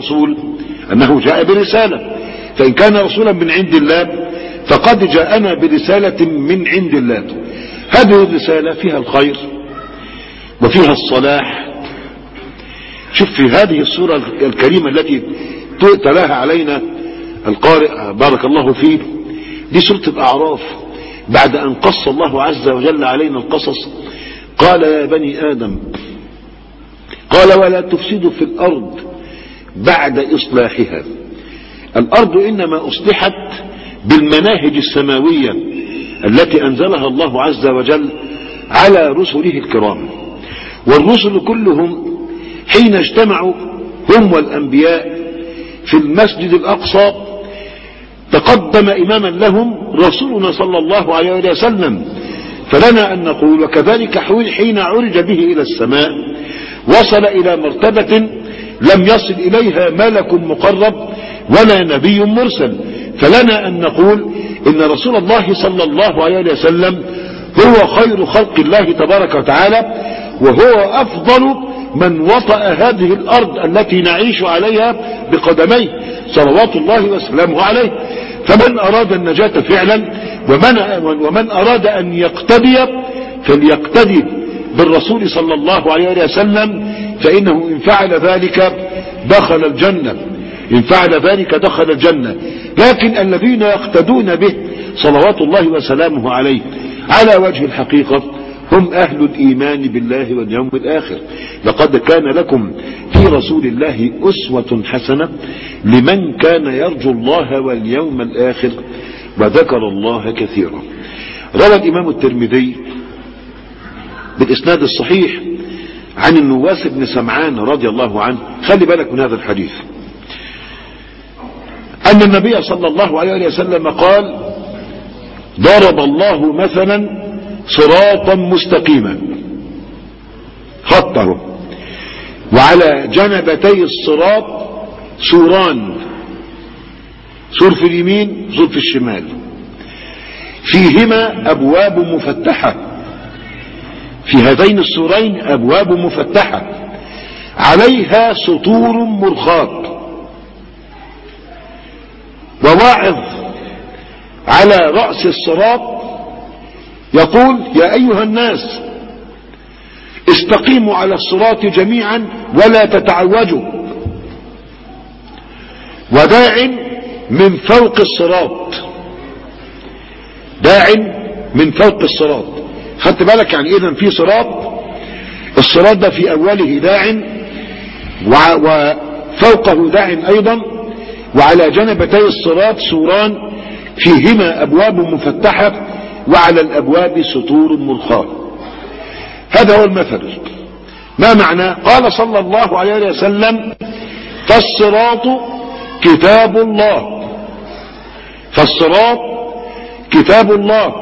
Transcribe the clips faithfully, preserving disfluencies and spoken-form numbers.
الرسول أنه جاء برسالة، فإن كان رسولا من عند الله فقد جاءنا برسالة من عند الله. هذه الرسالة فيها الخير وفيها الصلاح. شوف في هذه السورة الكريمة التي تلاها علينا القارئ بارك الله فيه، دي سورة الأعراف. بعد أن قص الله عز وجل علينا القصص قال يا بني آدم، قال ولا تفسدوا في الأرض بعد إصلاحها. الأرض إنما أصلحت بالمناهج السماوية التي أنزلها الله عز وجل على رسله الكرام. والرسل كلهم حين اجتمعوا هم والأنبياء في المسجد الأقصى تقدم إماما لهم رسولنا صلى الله عليه وسلم. فلنا أن نقول وكذلك حين عرج به إلى السماء وصل إلى مرتبة لم يصل إليها ملك مقرب ولا نبي مرسل. فلنا أن نقول إن رسول الله صلى الله عليه وسلم هو خير خلق الله تبارك وتعالى، وهو أفضل من وطأ هذه الأرض التي نعيش عليها بقدميه صلوات الله وسلامه عليه. فمن أراد النجاة فعلا ومن, ومن أراد أن يقتدي فليقتدي بالرسول صلى الله عليه وسلم، فإنه إن فعل ذلك دخل الجنة، إن فعل ذلك دخل الجنة. لكن الذين يقتدون به صلوات الله وسلامه عليه على وجه الحقيقة هم أهل الإيمان بالله واليوم الآخر. لقد كان لكم في رسول الله أسوة حسنة لمن كان يرجو الله واليوم الآخر وذكر الله كثيرا. روى الإمام الترمذي بالإسناد الصحيح عن النواس بن سمعان رضي الله عنه، خلي بالك من هذا الحديث، أن النبي صلى الله عليه وسلم قال ضرب الله مثلا صراطا مستقيما خطه، وعلى جنبتي الصراط سوران، سور في اليمين سور في الشمال، فيهما أبواب مفتحة، في هذين السورين أبواب مفتحة عليها سطور مرخاة، وواعظ على رأس الصراط يقول يا أيها الناس استقيموا على الصراط جميعا ولا تتعوجوا، وداع من فوق الصراط، داع من فوق الصراط. خدت بالك يعني إذن في صراط، الصراط ده في أوله داع وفوقه داع أيضا، وعلى جنبتي الصراط سوران فيهما أبواب مفتحة وعلى الأبواب سطور مرخاة. هذا هو المثل. ما معنى؟ قال صلى الله عليه وسلم فالصراط كتاب الله، فالصراط كتاب الله،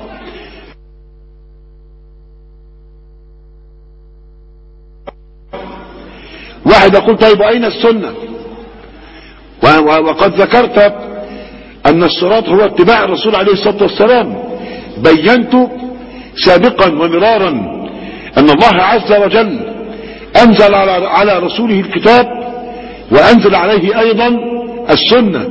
واحد يقول طيب أين السنة؟ وقد ذكرت أن الصراط هو اتباع الرسول عليه الصلاة والسلام. بينت سابقا ومرارا أن الله عز وجل أنزل على رسوله الكتاب وأنزل عليه أيضا السنة.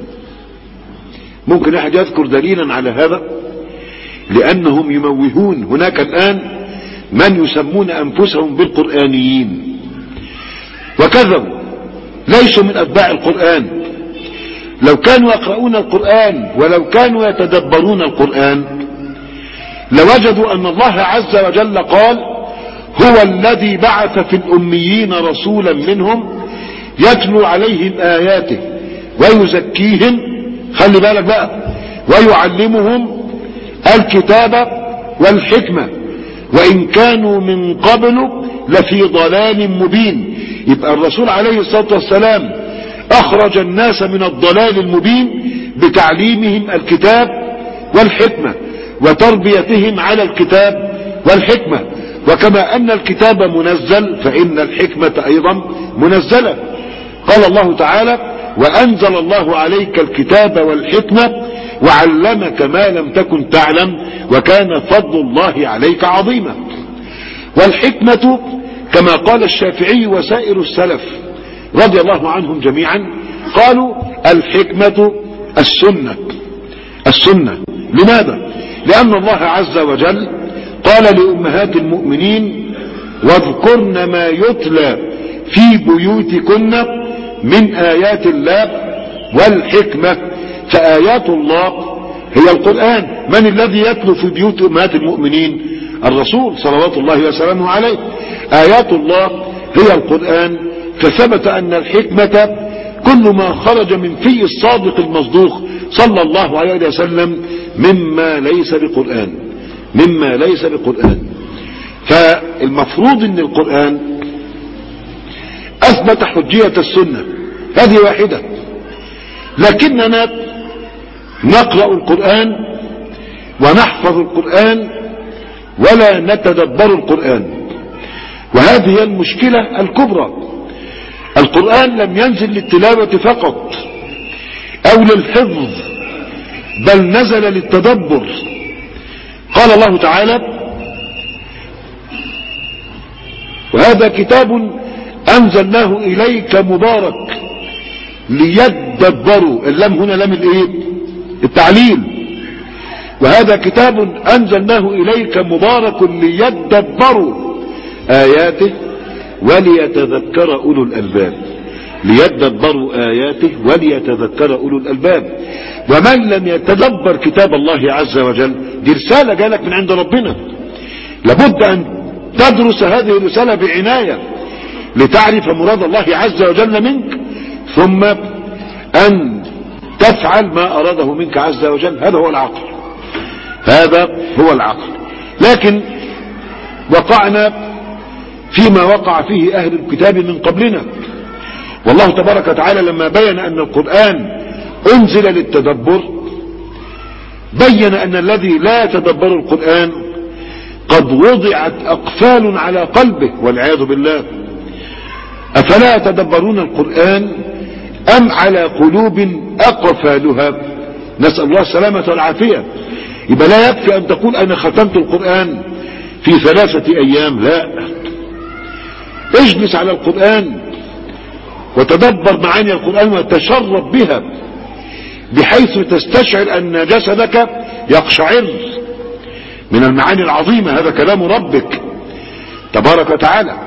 ممكن أحد يذكر دليلا على هذا؟ لأنهم يموهون. هناك الآن من يسمون أنفسهم بالقرآنيين وكذبوا، ليسوا من أتباع القرآن. لو كانوا يقرؤون القرآن ولو كانوا يتدبرون القرآن لوجدوا أن الله عز وجل قال هو الذي بعث في الأميين رسولا منهم يتلو عليهم آياته ويزكيهم، خلي بالك بقى، ويعلمهم الكتاب والحكمة وإن كانوا من قبل لفي ضلال مبين. يبقى الرسول عليه الصلاة والسلام أخرج الناس من الضلال المبين بتعليمهم الكتاب والحكمة وتربيتهم على الكتاب والحكمة. وكما أن الكتاب منزل فإن الحكمة أيضا منزلة. قال الله تعالى وأنزل الله عليك الكتاب والحكمة وعلمك ما لم تكن تعلم وكان فضل الله عليك عظيما. والحكمة كما قال الشافعي وسائر السلف رضي الله عنهم جميعا قالوا الحكمة السنة. السنة لماذا؟ لأن الله عز وجل قال لأمهات المؤمنين واذكرن ما يتلى في بيوتكن من آيات الله والحكمة. فآيات الله هي القرآن. من الذي يتلو في بيوت أمهات المؤمنين؟ الرسول صلوات الله وسلامه عليه. آيات الله هي القرآن. فثبت أن الحكمة كل ما خرج من في الصادق المصدوق صلى الله عليه وسلم مما ليس بقرآن مما ليس بقرآن. فالمفروض ان القرآن اثبت حجية السنة، هذه واحدة. لكننا نقرأ القرآن ونحفظ القرآن ولا نتدبر القرآن، وهذه هي المشكلة الكبرى. القرآن لم ينزل للتلاوة فقط او للحفظ، بل نزل للتدبر. قال الله تعالى وهذا كتاب أنزلناه إليك مبارك ليدبروا. اللام هنا لام الايه؟ التعليل. وهذا كتاب أنزلناه إليك مبارك ليدبروا آياته وليتذكر أولو الألباب. ليدبروا آياته وليتذكر أولو الألباب. ومن لم يتدبر كتاب الله عز وجل، دي رسالة جالك من عند ربنا، لابد أن تدرس هذه الرسالة بعناية لتعرف مراد الله عز وجل منك، ثم أن تفعل ما أراده منك عز وجل. هذا هو العقل هذا هو العقل. لكن وقعنا فيما وقع فيه أهل الكتاب من قبلنا. والله تبارك وتعالى لما بين أن القرآن أنزل للتدبر، بين أن الذي لا يتدبر القرآن قد وضعت أقفال على قلبه والعياذ بالله. أفلا يتدبرون القرآن أم على قلوب أقفالها؟ نسأل الله السلامة والعافية. يبقى لا يكفي أن تقول أنا ختمت القرآن في ثلاثة أيام، لا، اجلس على القرآن وتدبر معاني القرآن وتشرب بها بحيث تستشعر أن جسدك يقشعر من المعاني العظيمة. هذا كلام ربك تبارك وتعالى.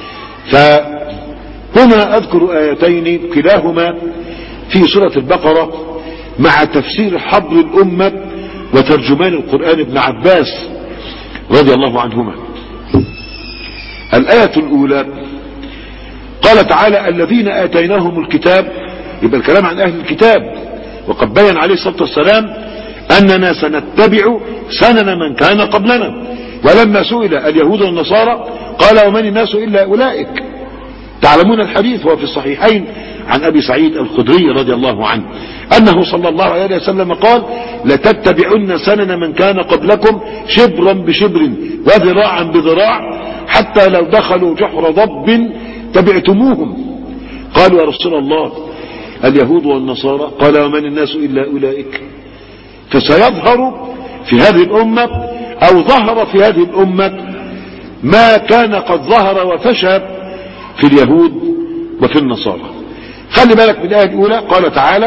فهنا أذكر آيتين كلاهما في سورة البقرة مع تفسير حبر الأمة وترجمان القرآن ابن عباس رضي الله عنهما. الآية الأولى قال تعالى الذين آتيناهم الكتاب، يبقى الكلام عن أهل الكتاب، وقد بين عليه الصلاة والسلام أننا سنتبع سنن من كان قبلنا. ولما سئل اليهود والنصارى قال ومن الناس إلا أولئك. تعلمون الحديث هو في الصحيحين عن أبي سعيد الخدري رضي الله عنه أنه صلى الله عليه وسلم قال لتتبعن سنن من كان قبلكم شبرا بشبر وذراعا بذراع حتى لو دخلوا جحر ضب تبعتموهم. قالوا يا رسول الله اليهود والنصارى؟ قال ومن الناس إلا أولئك. فسيظهر في هذه الأمة أو ظهر في هذه الأمة ما كان قد ظهر وفشى في اليهود وفي النصارى. خلي بالك من الآية الأولى. قال تعالى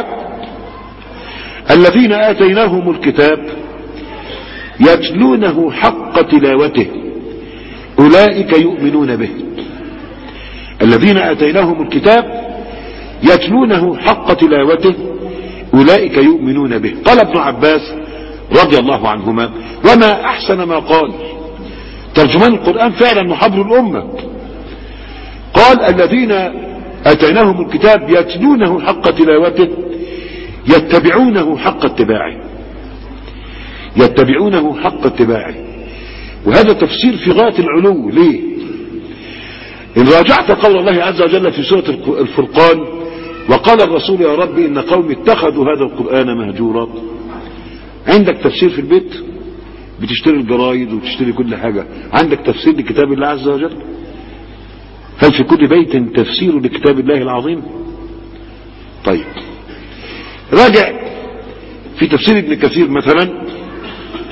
الذين آتيناهم الكتاب يتلونه حق تلاوته أولئك يؤمنون به. الذين آتيناهم الكتاب يتلونه حق تلاوته أولئك يؤمنون به. قال ابن عباس رضي الله عنهما وما أحسن ما قال ترجمان القرآن فعلا محبر الأمة. قال الذين آتيناهم الكتاب يتلونه حق تلاوته يتبعونه حق اتباعه. يتبعونه حق اتباعه. وهذا تفسير في غاية العلو. ليه؟ إن راجعت قول الله عز وجل في سورة الفرقان وقال الرسول يا رب إن قوم اتخذوا هذا القرآن مهجورا. عندك تفسير في البيت؟ بتشتري الجرايد وتشتري كل حاجة، عندك تفسير لكتاب الله عز وجل؟ هل في كل بيت تفسير لكتاب الله العظيم؟ طيب راجع في تفسير ابن كثير مثلا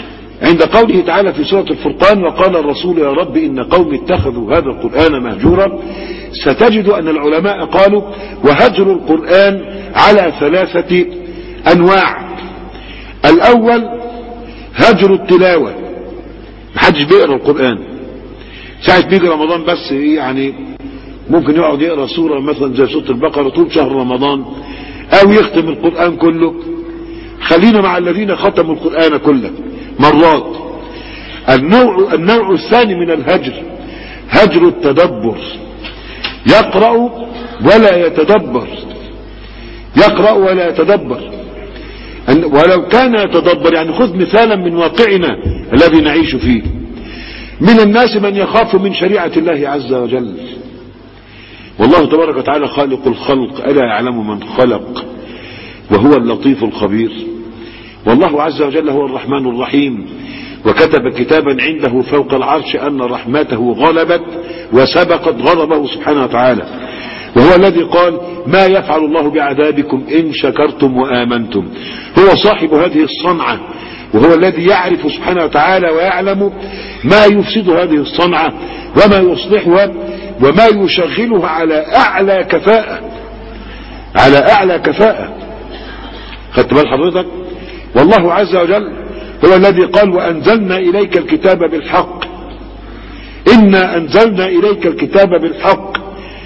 عند قوله تعالى في سورة الفرقان وقال الرسول يا رب إن قوم اتخذوا هذا القرآن مهجورا. ستجد أن العلماء قالوا وهجر القرآن على ثلاثة أنواع. الأول هجر التلاوة، محدش بيقرأ القرآن ساعة بيجي رمضان بس يعني ممكن يقعد يقرأ سورة مثلا زي سورة البقرة طول شهر رمضان أو يختم القرآن كله. خلينا مع الذين ختموا القرآن كله مرات. النوع, النوع الثاني من الهجر هجر التدبر، يقرأ ولا يتدبر، يقرأ ولا يتدبر. ولو كان يتدبر يعني خذ مثالا من واقعنا الذي نعيش فيه. من الناس من يخاف من شريعة الله عز وجل، والله تبارك وتعالى خالق الخلق ألا يعلم من خلق وهو اللطيف الخبير. والله عز وجل هو الرحمن الرحيم، وكتب كتابا عنده فوق العرش أن رحمته غلبت وسبقت غضبه سبحانه وتعالى. وهو الذي قال ما يفعل الله بعذابكم إن شكرتم وآمنتم. هو صاحب هذه الصنعة، وهو الذي يعرف سبحانه وتعالى ويعلم ما يفسد هذه الصنعة وما يصلحها وما يشغلها على أعلى كفاءة، على أعلى كفاءة. خدت بال حضرتك؟ والله عز وجل هو الذي قال وأنزلنا إليك الكتاب بالحق، إنا أنزلنا إليك الكتاب بالحق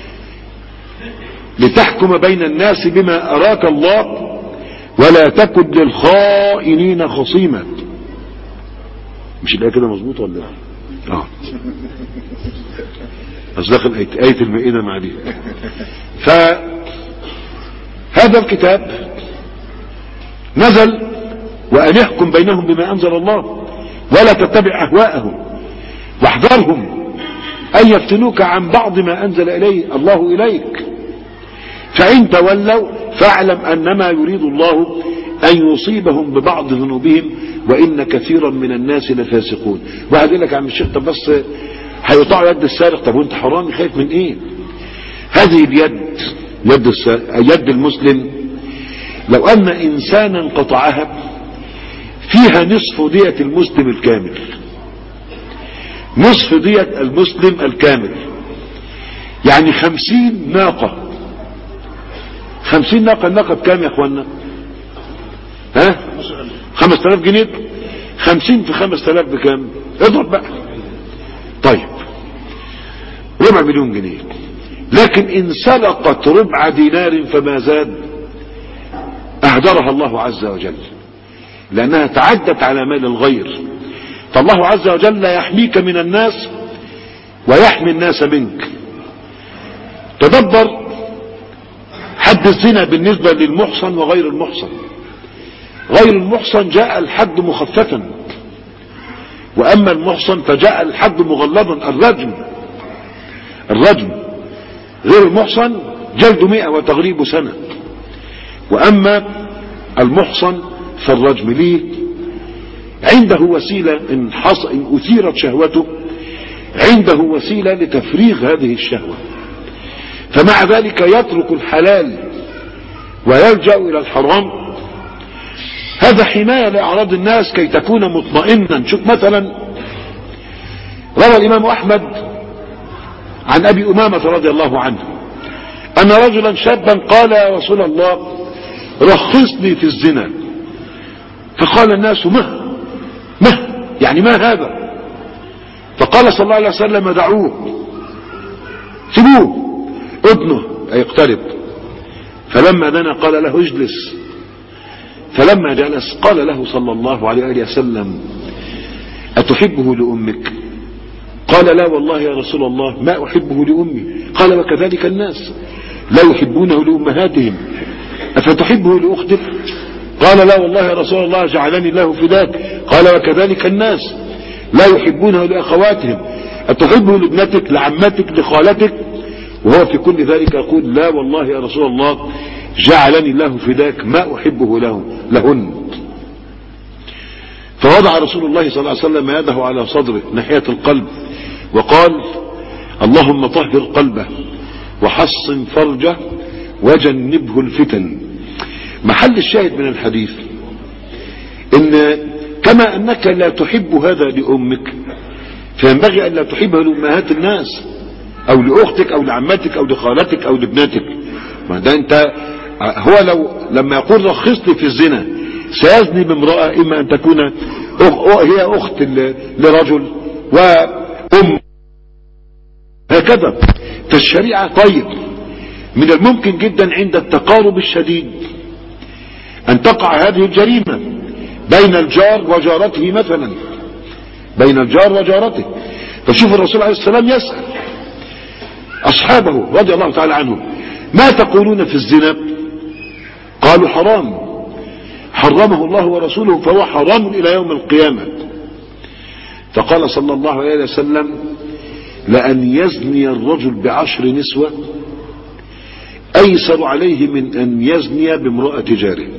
لتحكم بين الناس بما أراك الله ولا تكن للخائنين خصيما. مش الآية كده مظبوط ولا اه اه أصدق آية المائدة مع دي. فهذا الكتاب نزل وأن يحكم بينهم بما أنزل الله ولا تتبع أهواءهم واحذرهم أن يفتنوك عن بعض ما أنزل إليه الله إليك، فإن تولوا فاعلم أنما يريد الله أن يصيبهم ببعض ذنوبهم وإن كثيرا من الناس لفاسقون. واحد يقول لك يا عم الشيخ طب بس هيقطعوا يد السارق، طب وانت حرامي خايف من ايه؟ هذه اليد يد, يد المسلم لو أن إنسانا قطعها فيها نصف دية المسلم الكامل، نصف دية المسلم الكامل يعني خمسين ناقة. خمسين ناقة، الناقة بكام يا اخوانا؟ ها خمس تلاف جنيه. خمسين في خمس تلاف بكام؟ اضرب بقى. طيب ربع مليون جنيه. لكن ان سرقت ربع دينار فما زاد اهدرها الله عز وجل لانها تعدت على مال الغير. فالله عز وجل يحميك من الناس ويحمي الناس منك. تدبر حد الزنا بالنسبة للمحصن وغير المحصن. غير المحصن جاء الحد مخففا، واما المحصن فجاء الحد مغلظا الرجم. الرجم غير المحصن جلد مئة وتغريب سنة، واما المحصن فالرجم. ليه؟ عنده وسيلة إن, حص... إن أثيرت شهوته عنده وسيلة لتفريغ هذه الشهوة، فمع ذلك يترك الحلال ويلجأ إلى الحرام. هذا حماية لأعراض الناس كي تكون مطمئنا. شوف مثلا روى الإمام أحمد عن أبي أمامة رضي الله عنه أن رجلا شابا قال يا رسول الله رخصني في الزنا. فقال الناس ما ما يعني ما هذا؟ فقال صلى الله عليه وسلم دعوه سيبوه ابنه يقترب. فلما دنا قال له اجلس. فلما جلس قال له صلى الله عليه وسلم أتحبه لأمك؟ قال لا والله يا رسول الله ما أحبه لأمي. قال وكذلك الناس لا يحبونه لأمهاتهم أفتحبه لأختك؟ قال لا والله يا رسول الله جعلني الله فداك. قال وكذلك الناس لا يحبونه لأخواتهم أتحبه لابنتك لعمتك لخالتك؟ وهو في كل ذلك يقول لا والله يا رسول الله جعلني الله فداك ما أحبه له لهن. فوضع رسول الله صلى الله عليه وسلم يده على صدره ناحية القلب وقال اللهم طهر قلبه وحصن فرجه وجنبه الفتن. محل الشاهد من الحديث ان كما أنك لا تحب هذا لأمك فينبغي أن لا تحبها لأمهات الناس أو لأختك أو لعمتك أو لخالتك أو لابنتك. ما ده أنت هو لو لما يقول رخص لي في الزنا سيزني بامرأة إما أن تكون هي أخت لرجل وأم هكذا. فالشريعة طيب من الممكن جدا عند التقارب الشديد أن تقع هذه الجريمة بين الجار وجارته مثلا، بين الجار وجارته. فشوف الرسول عليه السلام يسأل أصحابه رضي الله تعالى عنهم ما تقولون في الزنا؟ قالوا حرام، حرمه الله ورسوله فهو حرام إلى يوم القيامة. فقال صلى الله عليه وسلم لأن يزني الرجل بعشر نسوة أيسر عليه من أن يزني بامرأة جاره.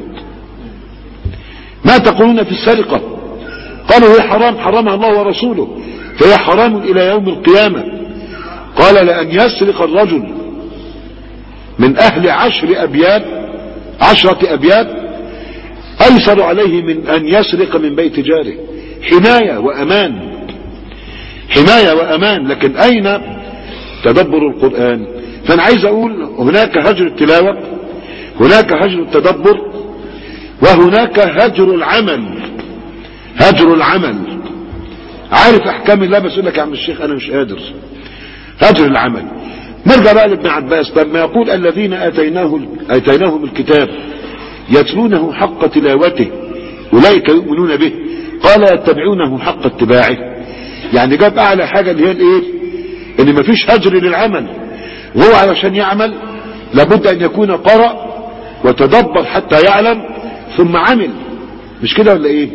ما تقولون في السرقة؟ قالوا هي حرام، حرمها الله ورسوله فهي حرام إلى يوم القيامة. قال لأن يسرق الرجل من أهل عشر أبيات عشرة أبيات أيسر عليه من أن يسرق من بيت جاره. حماية وأمان، حماية وأمان. لكن أين تدبر القرآن؟ فأنا عايز أقول هناك هجر التلاوة، هناك هجر التدبر، وهناك هجر العمل. هجر العمل عارف أحكام الله بس يقول لك يا عم الشيخ أنا مش قادر. هجر العمل. نرجع بقى لابن عباس لما يقول الذين آتيناه آتيناهم الكتاب يتلونه حق تلاوته أولئك يؤمنون به قال يتبعونه حق اتباعه. يعني جاب أعلى حاجة اللي هي الإيه؟ إن مفيش هجر للعمل، وهو علشان يعمل لابد أن يكون قرأ وتدبر حتى يعلم ثم عمل. مش كده ولا إيه؟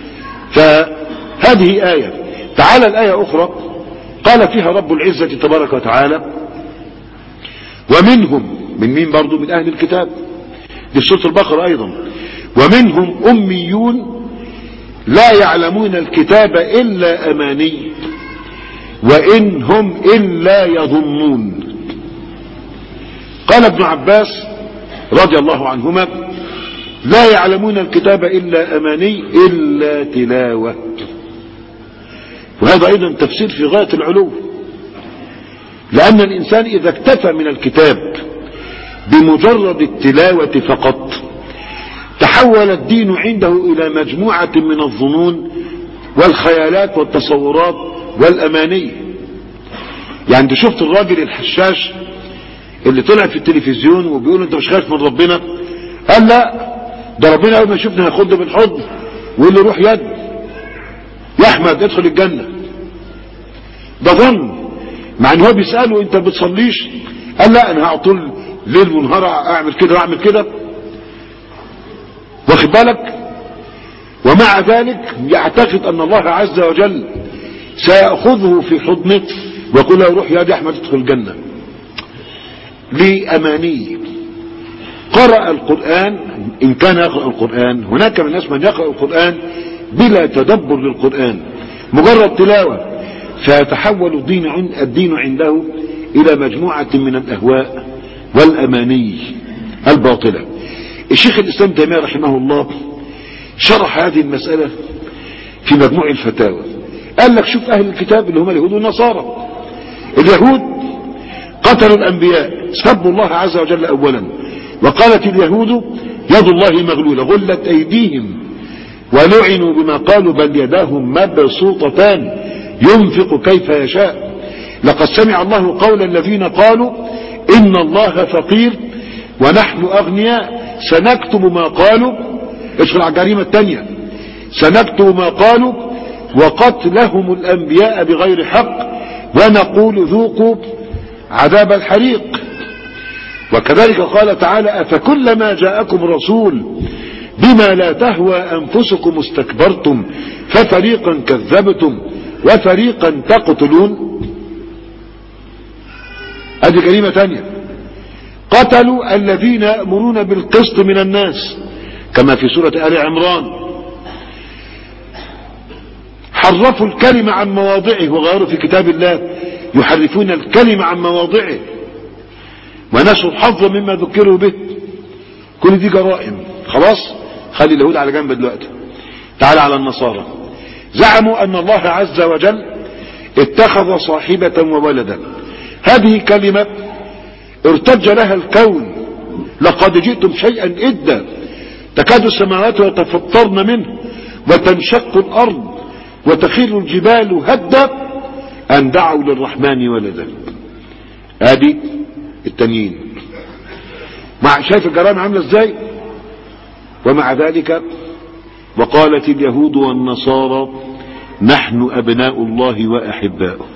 فهذه آية. تعالى الآية أخرى قال فيها رب العزة تبارك وتعالى ومنهم، من مين برضو؟ من أهل الكتاب، دي في سورة البقرة أيضا، ومنهم أميون لا يعلمون الكتاب إلا أماني وإن هم إلا يظنون. قال ابن عباس رضي الله عنهما لا يعلمون الكتاب إلا أماني إلا تلاوة. وهذا أيضا تفسير في غاية العلو، لأن الإنسان إذا اكتفى من الكتاب بمجرد التلاوة فقط تحول الدين عنده إلى مجموعة من الظنون والخيالات والتصورات والأماني. يعني انت شفت الراجل الحشاش اللي طلع في التلفزيون وبيقول انت مش خايف من ربنا؟ قال لا، ده ربنا اول ما يشوفنا هياخدنا بالحضن ويقول له روح يد يا احمد ادخل الجنة. ده ظن، مع ان هو بيسأله انت بتصليش؟ قال لا انا هعطل ليل ونهار اعمل كده واعمل كده، واخد بالك؟ ومع ذلك يعتقد ان الله عز وجل سيأخذه في حضنه ويقول له روح يا احمد ادخل الجنة. لأماني. قرأ القرآن إن كان يقرأ القرآن. هناك من الناس من يقرأ القرآن بلا تدبر للقرآن، مجرد تلاوة، فيتحول الدين الدين عنده إلى مجموعة من الأهواء والأماني الباطلة. الشيخ الإسلام تيمية رحمه الله شرح هذه المسألة في مجموع الفتاوى. قال لك شوف أهل الكتاب اللي هم اليهود والنصارى. اليهود قتلوا الأنبياء، سبوا الله عز وجل أولا، وقالت اليهود يد الله مغلولة غلت أيديهم ولعنوا بما قالوا بل يداهم مبسوطتان ينفق كيف يشاء. لقد سمع الله قول الذين قالوا إن الله فقير ونحن أغنياء سنكتب ما قالوا. اشغل على الجريمة الثانية، سنكتب ما قالوا وقتلهم الأنبياء بغير حق ونقول ذوقوا عذاب الحريق. وكذلك قال تعالى أفكلما جاءكم رسول بما لا تهوى أنفسكم استكبرتم ففريقا كذبتم وفريقا تقتلون. هذه كلمة ثانية. قتلوا الذين يأمرون بالقسط من الناس كما في سورة آل عمران. حرفوا الكلمة عن مواضعه وغيروا في كتاب الله، يحرفون الكلمة عن مواضعه ونسوا الحظ مما ذكروا به. كل دي جرائم. خلاص خلي اليهود على جنب دلوقتي. تعال على النصارى، زعموا أن الله عز وجل اتخذ صاحبة وولدا. هذه كلمة ارتج لها الكون، لقد جئتم شيئا إدا، تكاد السماوات يتفطرن منه وتنشق الأرض وتخيل الجبال هدا أن دعوا للرحمن ولدا. ادي التانيين، مع شايف الجرائم عامله ازاي. ومع ذلك وقالت اليهود والنصارى نحن أبناء الله وأحباؤه،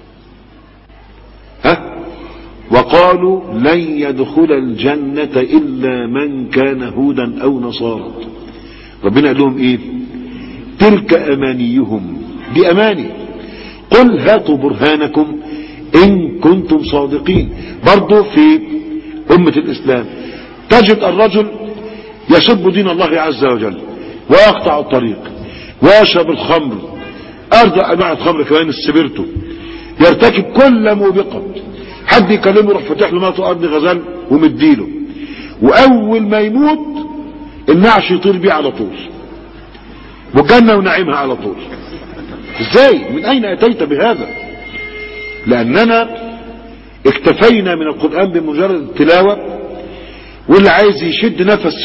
ها، وقالوا لن يدخل الجنة إلا من كان هودا أو نصارى. ربنا قال لهم ايه؟ تلك أمانيهم، دي أماني، قل هاتوا برهانكم إن كنتم صادقين. برضو في أمة الإسلام تجد الرجل يسب دين الله عز وجل ويقطع الطريق ويشرب الخمر، أرضى أنواع الخمر كمان، السبيرتو، يرتكب كل موبقة، حد يكلمه يروح فتح له ماته أرض غزال ومديله، وأول ما يموت النعش يطير بيه على طول، والجنة ونعيمها على طول. ازاي؟ من أين أتيت بهذا؟ لأننا اكتفينا من القرآن بمجرد التلاوة، واللي عايز يشد نفس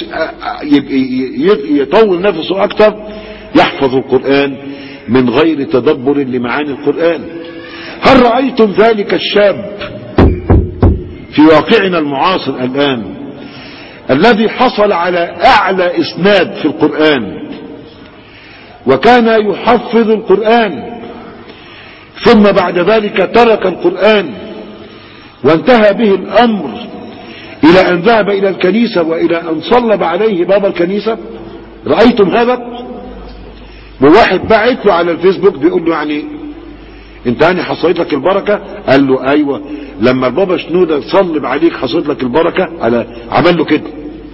يطول نفسه أكتر يحفظ القرآن من غير تدبر لمعاني القرآن. هل رأيتم ذلك الشاب في واقعنا المعاصر الآن الذي حصل على أعلى إسناد في القرآن وكان يحفظ القرآن ثم بعد ذلك ترك القرآن وانتهى به الأمر إلى أن ذهب إلى الكنيسة وإلى أن صلب عليه باب الكنيسة؟ رأيتم هذا؟ وواحد بعت له على الفيسبوك بيقول له يعني انت هاني حصلت لك البركة؟ قال له ايوه، لما البابا شنودة صلب عليك حصلت لك البركة؟ على عمل له كده،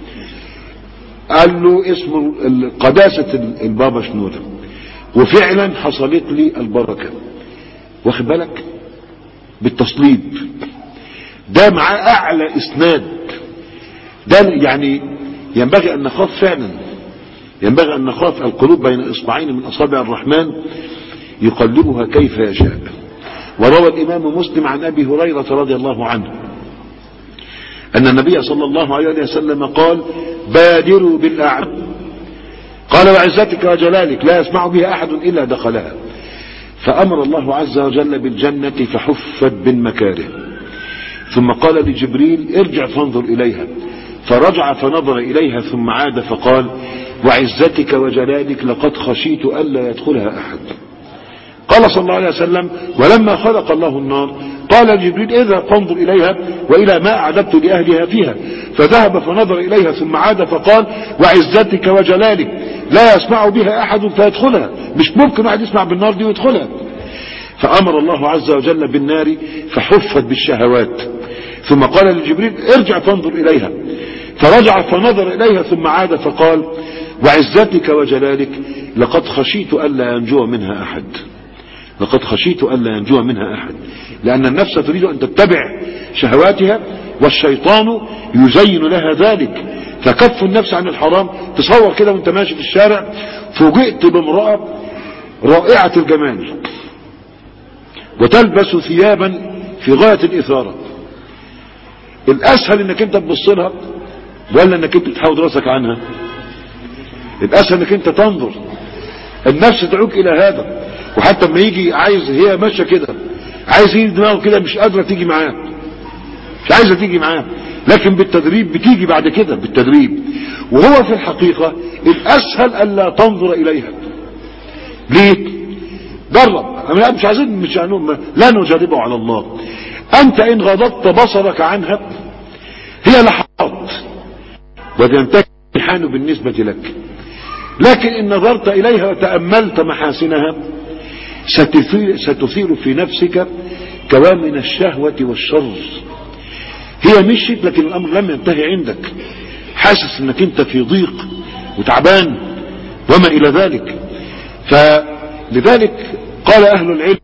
قال له اسمه قداسة البابا شنودة، وفعلا حصلت لي البركة. واخد بالك؟ بالتصليب ده معاه اعلى اسناد. ده يعني ينبغي ان نخاف فعلا، ينبغي ان نخاف. القلوب بين اصبعين من اصابع الرحمن يقلبها كيف يشاء. وروى الامام مسلم عن ابي هريرة رضي الله عنه ان النبي صلى الله عليه وسلم قال بادروا بالاعمال، قال وعزتك وجلالك لا يسمع بها احد الا دخلها. فامر الله عز وجل بالجنة فحفت بالمكاره، ثم قال لجبريل ارجع فانظر اليها، فرجع فنظر اليها ثم عاد فقال وعزتك وجلالك لقد خشيت الا يدخلها احد. قال صلى الله عليه وسلم ولما خلق الله النار قال لجبريل اذهب فانظر اليها والى ما اعددت لاهلها فيها، فذهب فنظر اليها ثم عاد فقال وعزتك وجلالك لا يسمع بها احد فيدخلها، مش ممكن واحد يسمع بالنار دي ويدخلها. فامر الله عز وجل بالنار فحفت بالشهوات، ثم قال لجبريل ارجع فانظر اليها، فرجع فنظر اليها ثم عاد فقال وعزتك وجلالك لقد خشيت الا ينجو منها احد، لقد خشيت الا ينجو منها احد. لان النفس تريد ان تتبع شهواتها والشيطان يزين لها ذلك، فكف النفس عن الحرام. تصور كده وانت ماشي في الشارع فوجئت بامرأة رائعة الجمال وتلبس ثيابا في غاية الإثارة، الأسهل انك انت تبص لها ولا انك انت تحاول راسك عنها؟ الأسهل انك انت تنظر. النفس تدعوك الى هذا. وحتى لما يجي عايز، هي ماشيه كده عايز يجي دماغه كده مش قادره تيجي معاه، مش عايزه تيجي معاه، لكن بالتدريب بتيجي بعد كده بالتدريب. وهو في الحقيقة الأسهل ألا تنظر إليها. ليه؟ جرب، مش عايزين مش لا نجربه على الله. أنت إن غضبت بصرك عنها هي لحظات وتنتهي الامتحان بالنسبة لك، لكن إن نظرت إليها وتأملت محاسنها ستثير, ستثير في نفسك كوامن الشهوة والشر. هي مشيت لكن الأمر لم ينتهي عندك، حاسس انك انت في ضيق وتعبان وما إلى ذلك. فلذلك قال أهل العلم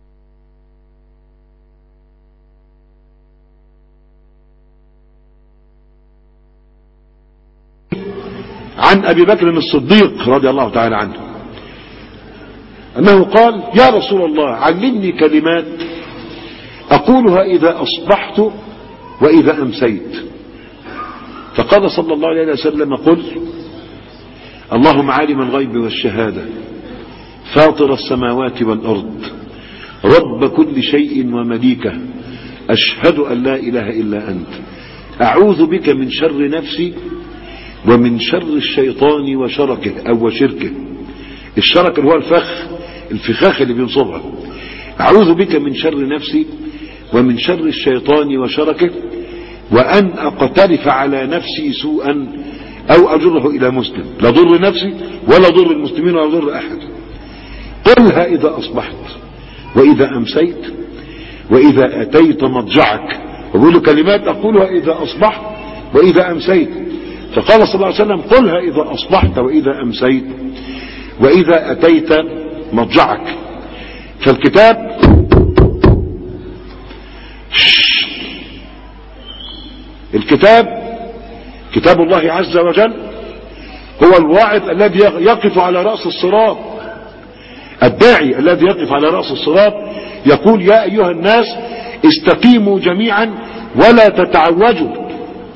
عن أبي بكر الصديق رضي الله تعالى عنه أنه قال يا رسول الله علمني كلمات أقولها إذا أصبحت وإذا أمسيت. فقال صلى الله عليه وسلم قل اللهم عالم الغيب والشهادة فاطر السماوات والأرض رب كل شيء ومليكه أشهد أن لا إله إلا أنت أعوذ بك من شر نفسي ومن شر الشيطان وشركه أو وشركه. الشرك اللي هو الفخ الفخاخ اللي بينصبها. أعوذ بك من شر نفسي ومن شر الشيطان وشركه وأن أقترف على نفسي سوءا أو أجره إلى مسلم لا ضر نفسي ولا ضر المسلمين ولا ضر أحد. قلها إذا أصبحت وإذا أمسيت وإذا أتيت مضجعك. وبقول كلمات أقولها إذا أصبحت وإذا أمسيت. فقال صلى الله عليه وسلم قلها إذا أصبحت وإذا أمسيت وإذا أتيت مضجعك. فالكتاب الكتاب كتاب الله عز وجل هو الواعظ الذي يقف على رأس الصراط. الداعي الذي يقف على رأس الصراط يقول يا أيها الناس استقيموا جميعا ولا تتعوجوا.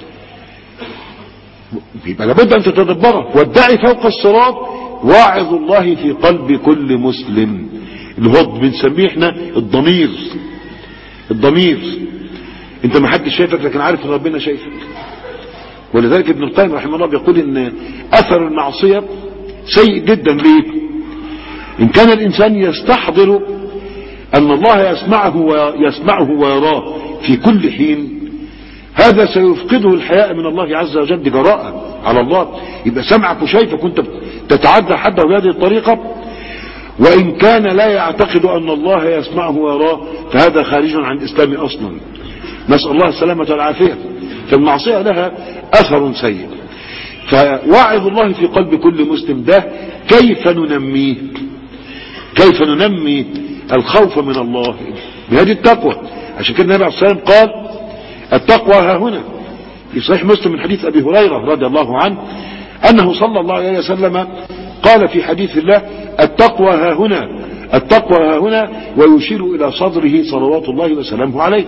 يبقى لابد أن تتدبره. والداعي فوق الصراط واعظ الله في قلب كل مسلم اللي هو بنسميه احنا الضمير. الضمير انت ما حدش شايفك لكن عارف ان ربنا شايفك. ولذلك ابن القيم رحمه الله بيقول ان اثر المعصية سيء جدا. ليه؟ ان كان الانسان يستحضر ان الله يسمعه ويسمعه ويراه في كل حين هذا سيفقده الحياء من الله عز وجل. دي جراءة على الله. يبقى سمعك وشايفك وانت تتعدى حده بهذه الطريقة. وان كان لا يعتقد ان الله يسمعه ويراه فهذا خارج عن الاسلام اصلا. نسأل الله السلامة والعافية. فالمعصية لها اثر سيء. فوعظ الله في قلب كل مسلم ده كيف ننميه؟ كيف ننمي الخوف من الله بهذه التقوى؟ عشان كده النبي عليه الصلاة والسلام قال التقوى ها هنا. في صحيح مسلم من حديث أبي هريرة رضي الله عنه أنه صلى الله عليه وسلم قال في حديث الله التقوى ها هنا التقوى ها هنا ويشير إلى صدره صلوات الله وسلامه عليه.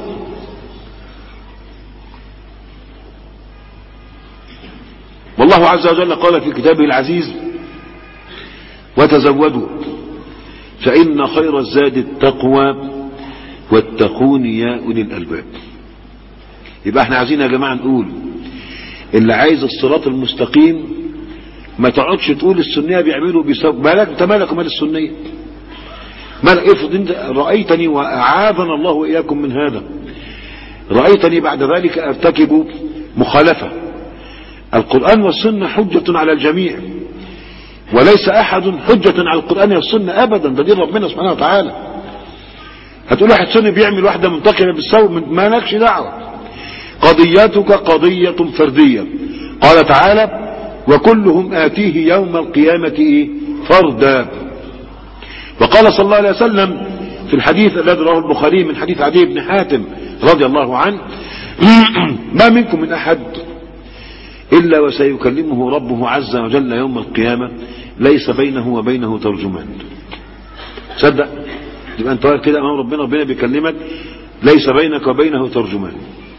والله عز وجل قال في كتابه العزيز وتزودوا فإن خير الزاد التقوى واتقون يا أولي الألباب. يبقى احنا عايزين يا جماعة نقول اللي عايز الصراط المستقيم ما تقعدش تقول السنية بيعملوا بيسووا. مالك انت مالك ومال السنية؟ مالك افرض انت رأيتني وأعاذنا الله وإياكم من هذا رأيتني بعد ذلك ارتكب مخالفة. القرآن والسنة حجة على الجميع وليس أحد حجة على القرآن والسنة أبدا. ده دين ربنا سبحانه وتعالى. هتقول واحد سني بيعمل واحدة منتقمة بالسوء ما لكش دعوة. قضيتك قضية فردية. قال تعالى وكلهم آتيه يوم القيامة إيه؟ فردا. وقال صلى الله عليه وسلم في الحديث الذي رواه البخاري من حديث عدي بن حاتم رضي الله عنه ما منكم من أحد إلا وسيكلمه ربه عز وجل يوم القيامة ليس بينه وبينه ترجمان. صدق يبقى انت واقف كده امام ربنا ربنا بيكلمك ليس بينك وبينه ترجمان.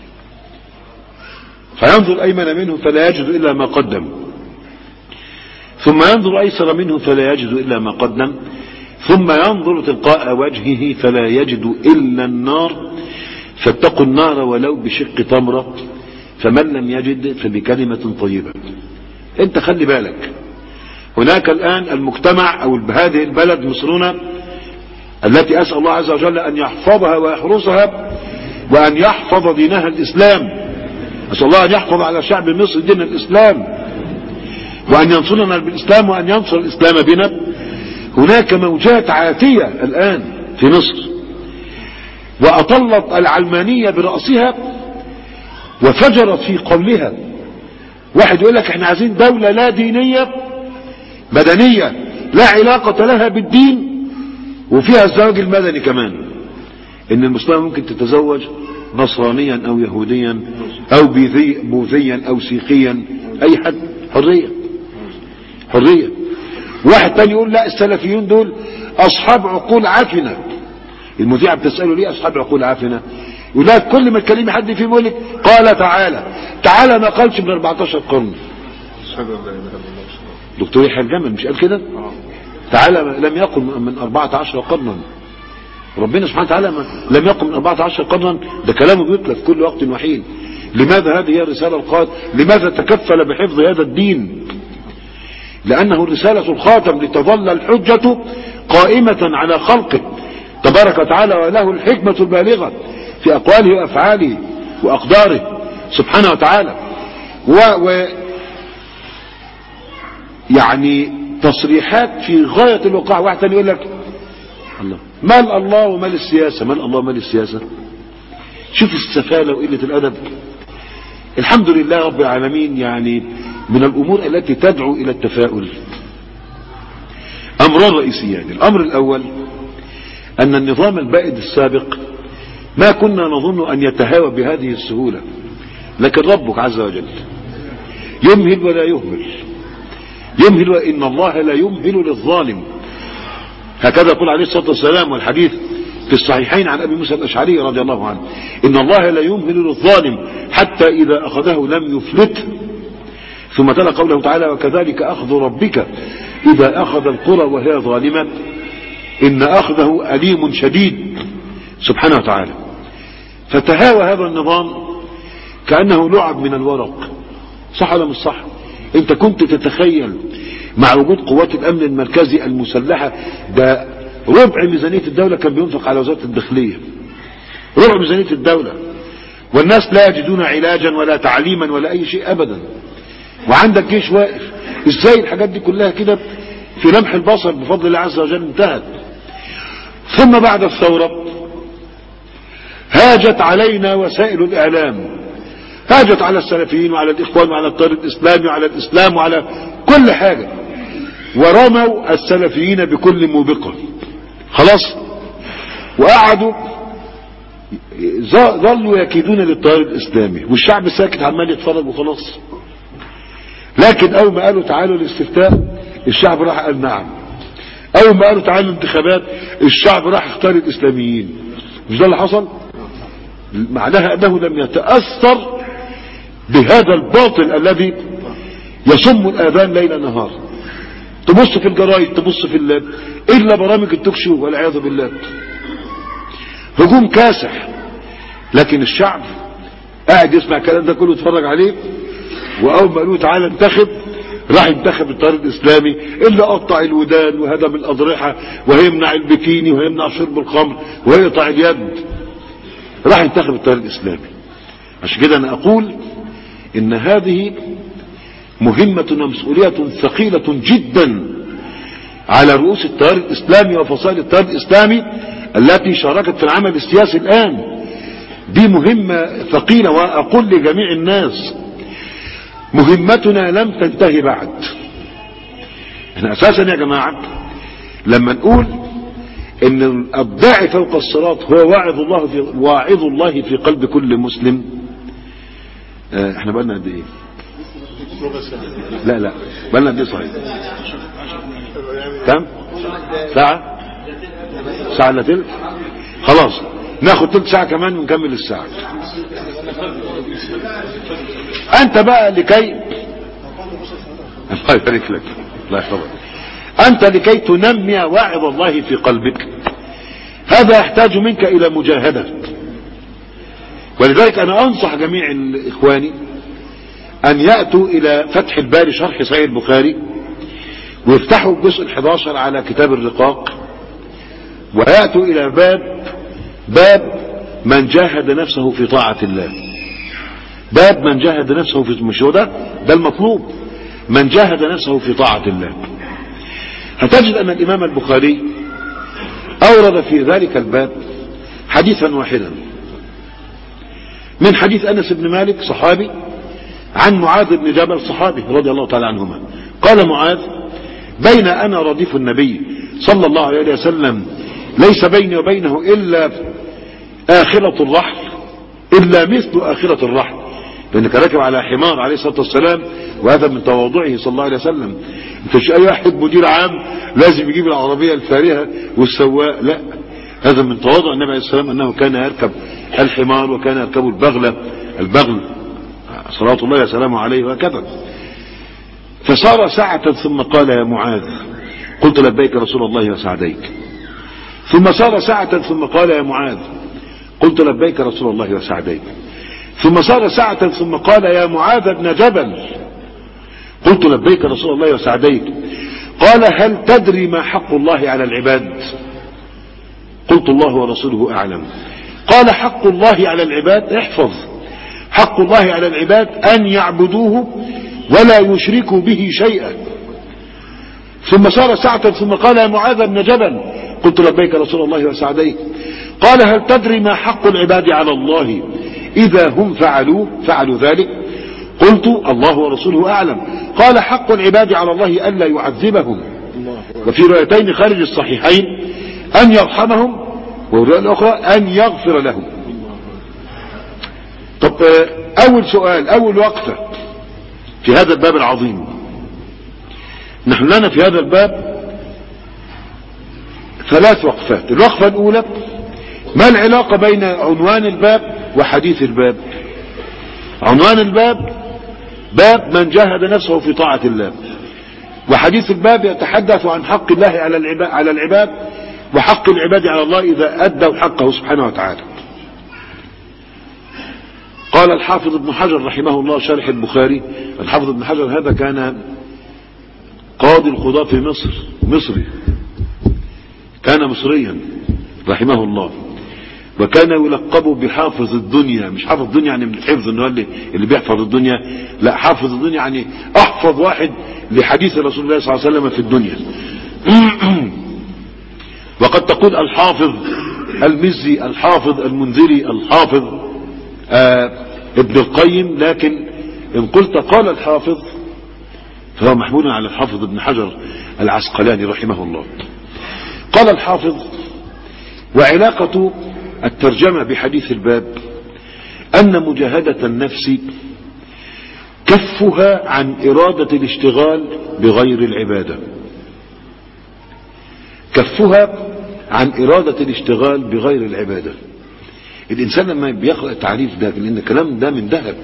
فينظر أيمن منه فلا يجد إلا ما قدم ثم ينظر أيسر منه فلا يجد إلا ما قدم ثم ينظر تلقاء وجهه فلا يجد إلا النار فاتقوا النار ولو بشق تمرة فمن لم يجد فبكلمة طيبة. انت خلي بالك هناك الآن المجتمع أو هذه البلد مصرنا التي أسأل الله عز وجل أن يحفظها ويحرسها وأن يحفظ دينها الإسلام. أسأل الله أن يحفظ على شعب مصر دين الإسلام وأن ينصرنا بالإسلام وأن ينصر الإسلام بنا. هناك موجات عاتية الآن في مصر وأطلت العلمانية برأسها وفجرت في قولها. واحد يقول لك احنا عايزين دولة لا دينية مدنية لا علاقة لها بالدين وفيها الزواج المدني كمان. ان المسلمة ممكن تتزوج نصرانيا او يهوديا او بوذيا او سيخيا اي حد حرية حرية. واحد تاني يقول لا السلفيون دول أصحاب عقول عافنة. المذيعة بتسأله ليه أصحاب عقول عافنة؟ يقول لها كل ما تكلمي حد فيهم يقول لك قال تعالى. تعالى ما قالش من أربعتاشر قرن. دكتور يحيى الجمل مش قال كده؟ تعالى لم يقل من أربعة عشر قرنا. ربنا سبحانه وتعالى لم يقل من أربعة عشر قرنا، ده كلامه بيطلق في كل وقت وحين. لماذا هذه هي الرسالة القادمة؟ لماذا تكفل بحفظ هذا الدين؟ لأنه الرسالة الخاتم لتظل الحجة قائمة على خلقه تبارك وتعالى، وله الحكمة البالغة في أقواله وأفعاله وأقداره سبحانه وتعالى. و, و يعني تصريحات في غاية الوقاع. واحد تاني يقول لك الله مال الله ومال السياسة، مال الله ومال السياسة. شوف السفالة وقلة الأدب. الحمد لله رب العالمين، يعني من الأمور التي تدعو إلى التفاؤل أمران رئيسيان. الأمر الأول أن النظام البائد السابق ما كنا نظن أن يتهاوى بهذه السهولة، لكن ربك عز وجل يمهل ولا يهمل، يمهل وإن الله لا يمهل للظالم. هكذا يقول عليه الصلاة والسلام، والحديث في الصحيحين عن أبي موسى الأشعري رضي الله عنه: إن الله لا يمهل للظالم حتى إذا أخذه لم يفلته. ثم تلا قوله تعالى: وكذلك أخذ ربك إذا أخذ القرى وهي ظالمة إن أخذه أليم شديد سبحانه وتعالى. فتهاوى هذا النظام كأنه لعب من الورق. صح ولا مش صح؟ انت كنت تتخيل مع وجود قوات الأمن المركزي المسلحة ده ربع ميزانية الدولة كان بينفق على وزارة الداخلية، ربع ميزانية الدولة، والناس لا يجدون علاجا ولا تعليما ولا أي شيء أبدا، وعندك جيش واقف. ازاي الحاجات دي كلها كده في لمح البصر بفضل الله عز وجل انتهت؟ ثم بعد الثورة هاجت علينا وسائل الإعلام، هاجت على السلفيين وعلى الإخوان وعلى الطير الإسلامي وعلى الإسلام وعلى كل حاجة، ورموا السلفيين بكل موبقة. خلاص، وقعدوا ظلوا يكيدون للطير الإسلامي، والشعب ساكت عمال يتفرج وخلاص. لكن أول ما قالوا تعالوا الاستفتاء الشعب راح قال نعم. أول ما قالوا تعالوا الانتخابات الشعب راح اختار الإسلاميين. مش ده اللي حصل؟ معناها أنه لم يتأثر بهذا الباطل الذي يصم الآذان ليل نهار. تبص في الجرايد، تبص في اللاب، إلا برامج التوكشو والعياذ بالله، هجوم كاسح. لكن الشعب قاعد يسمع الكلام ده كله يتفرج عليه، وأول ما قالوا تعالى انتخب راح ينتخب الطيار الإسلامي اللي قطع الودان وهدم الأضرحة وهيمنع البكيني وهيمنع شرب الخمر وهيقطع اليد، راح ينتخب الطيار الإسلامي. عشان كده أنا أقول إن هذه مهمة ومسؤولية ثقيلة جدا على رؤوس التيار الإسلامي وفصائل التيار الإسلامي التي شاركت في العمل السياسي الآن. دي مهمة ثقيلة، وأقول لجميع الناس مهمتنا لم تنتهي بعد. احنا أساسا يا جماعة لما نقول إن الداعي فوق الصراط هو واعظ الله في واعظ الله في قلب كل مسلم. اه احنا بقالنا قد ايه؟ لا لا بقالنا قد ايه صحيح؟ كم؟ ساعة؟ ساعة الا تلت؟ خلاص ناخد تلت ساعة كمان ونكمل الساعة. انت بقى لكي الله يبارك لك الله يحفظك، انت لكي تنمي واعظ الله في قلبك هذا يحتاج منك الى مجاهدة. ولذلك انا انصح جميع اخواني ان يأتوا الى فتح الباري شرح صحيح البخاري ويفتحوا الجزء الحداشر على كتاب الرقاق، ويأتوا الى باب باب من جاهد نفسه في طاعة الله. باب من جاهد نفسه في مش هو ده ده المطلوب، من جاهد نفسه في طاعة الله. هتجد ان الامام البخاري اورد في ذلك الباب حديثا واحدا من حديث انس بن مالك صحابي عن معاذ بن جبل صحابي رضي الله تعالى عنهما. قال معاذ: بين انا رديف النبي صلى الله عليه وسلم ليس بيني وبينه الا اخرة الرحل، الا مثل اخرة الرحل، لأنك راكب على حمار عليه الصلاة والسلام، وهذا من تواضعه صلى الله عليه وسلم. انت مش اي واحد مدير عام لازم يجيب العربية الفارهة والسواق، لا، هذا من تواضع النبي عليه السلام انه كان يركب الحمار وكان يركب البغلة البغل صلوات الله وسلامه عليه وهكذا. فصار ساعة ثم قال يا معاذ، قلت لبيك رسول الله وسعديك. ثم صار ساعة ثم قال يا معاذ، قلت لبيك رسول الله وسعديك. ثم صار ساعة ثم قال يا معاذ بن جبل، قلت لبيك رسول الله وسعديك. قال هل تدري ما حق الله على العباد؟ قلت الله ورسوله أعلم. قال حق الله على العباد، احفظ، حق الله على العباد أن يعبدوه ولا يشركوا به شيئا. ثم صار ساعة ثم قال يا معاذ بن جبل، قلت لبيك رسول الله وسعديك. قال هل تدري ما حق العباد على الله إذا هم فعلوا فعلوا ذلك؟ قلت الله ورسوله أعلم. قال حق العباد على الله ألا يعذبهم، وفي روايتين خارج الصحيحين أن يرحمهم، والرواية الأخرى أن يغفر لهم. طب أول سؤال، أول وقفة في هذا الباب العظيم، نحن لنا في هذا الباب ثلاث وقفات. الوقفة الأولى، ما العلاقة بين عنوان الباب وحديث الباب؟ عنوان الباب باب من جاهد نفسه في طاعة الله، وحديث الباب يتحدث عن حق الله على العباد, على العباد وحق العباد على الله إذا أدوا حقه سبحانه وتعالى. قال الحافظ ابن حجر رحمه الله شارح البخاري، الحافظ ابن حجر هذا كان قاضي القضاة في مصر، مصري، كان مصريا رحمه الله، وكان يلقب بحافظ الدنيا. مش حافظ الدنيا يعني من الحفظ انه اللي, اللي بيحفظ الدنيا، لا، حافظ الدنيا يعني احفظ واحد لحديث رسول الله صلى الله عليه وسلم في الدنيا. وقد تقول الحافظ المزي، الحافظ المنذري، الحافظ آه ابن القيم، لكن ان قلت قال الحافظ فهو محمول على الحافظ ابن حجر العسقلاني رحمه الله. قال الحافظ: وعلاقة الترجمة بحديث الباب أن مجاهدة النفس كفها عن إرادة الاشتغال بغير العبادة، كفها عن إرادة الاشتغال بغير العبادة. الإنسان لما بيقرأ التعريف ده، لأن الكلام ده من ذهب،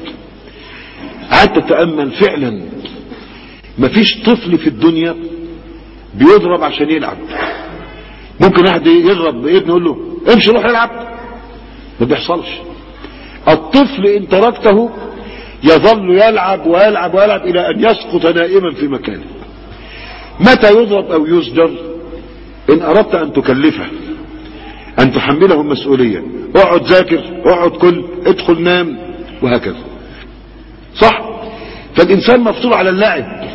قعدت تتأمل فعلا مفيش طفل في الدنيا بيضرب عشان يلعب. ممكن واحد يضرب ابنه يقول له امشي روح العب، ما بيحصلش. الطفل ان تركته يظل يلعب ويلعب ويلعب الى ان يسقط نائما في مكانه. متى يضرب او يزجر؟ ان اردت ان تكلفه، ان تحمله مسؤولية، اقعد ذاكر، اقعد كل، ادخل نام، وهكذا. صح؟ فالانسان مفطور على اللعب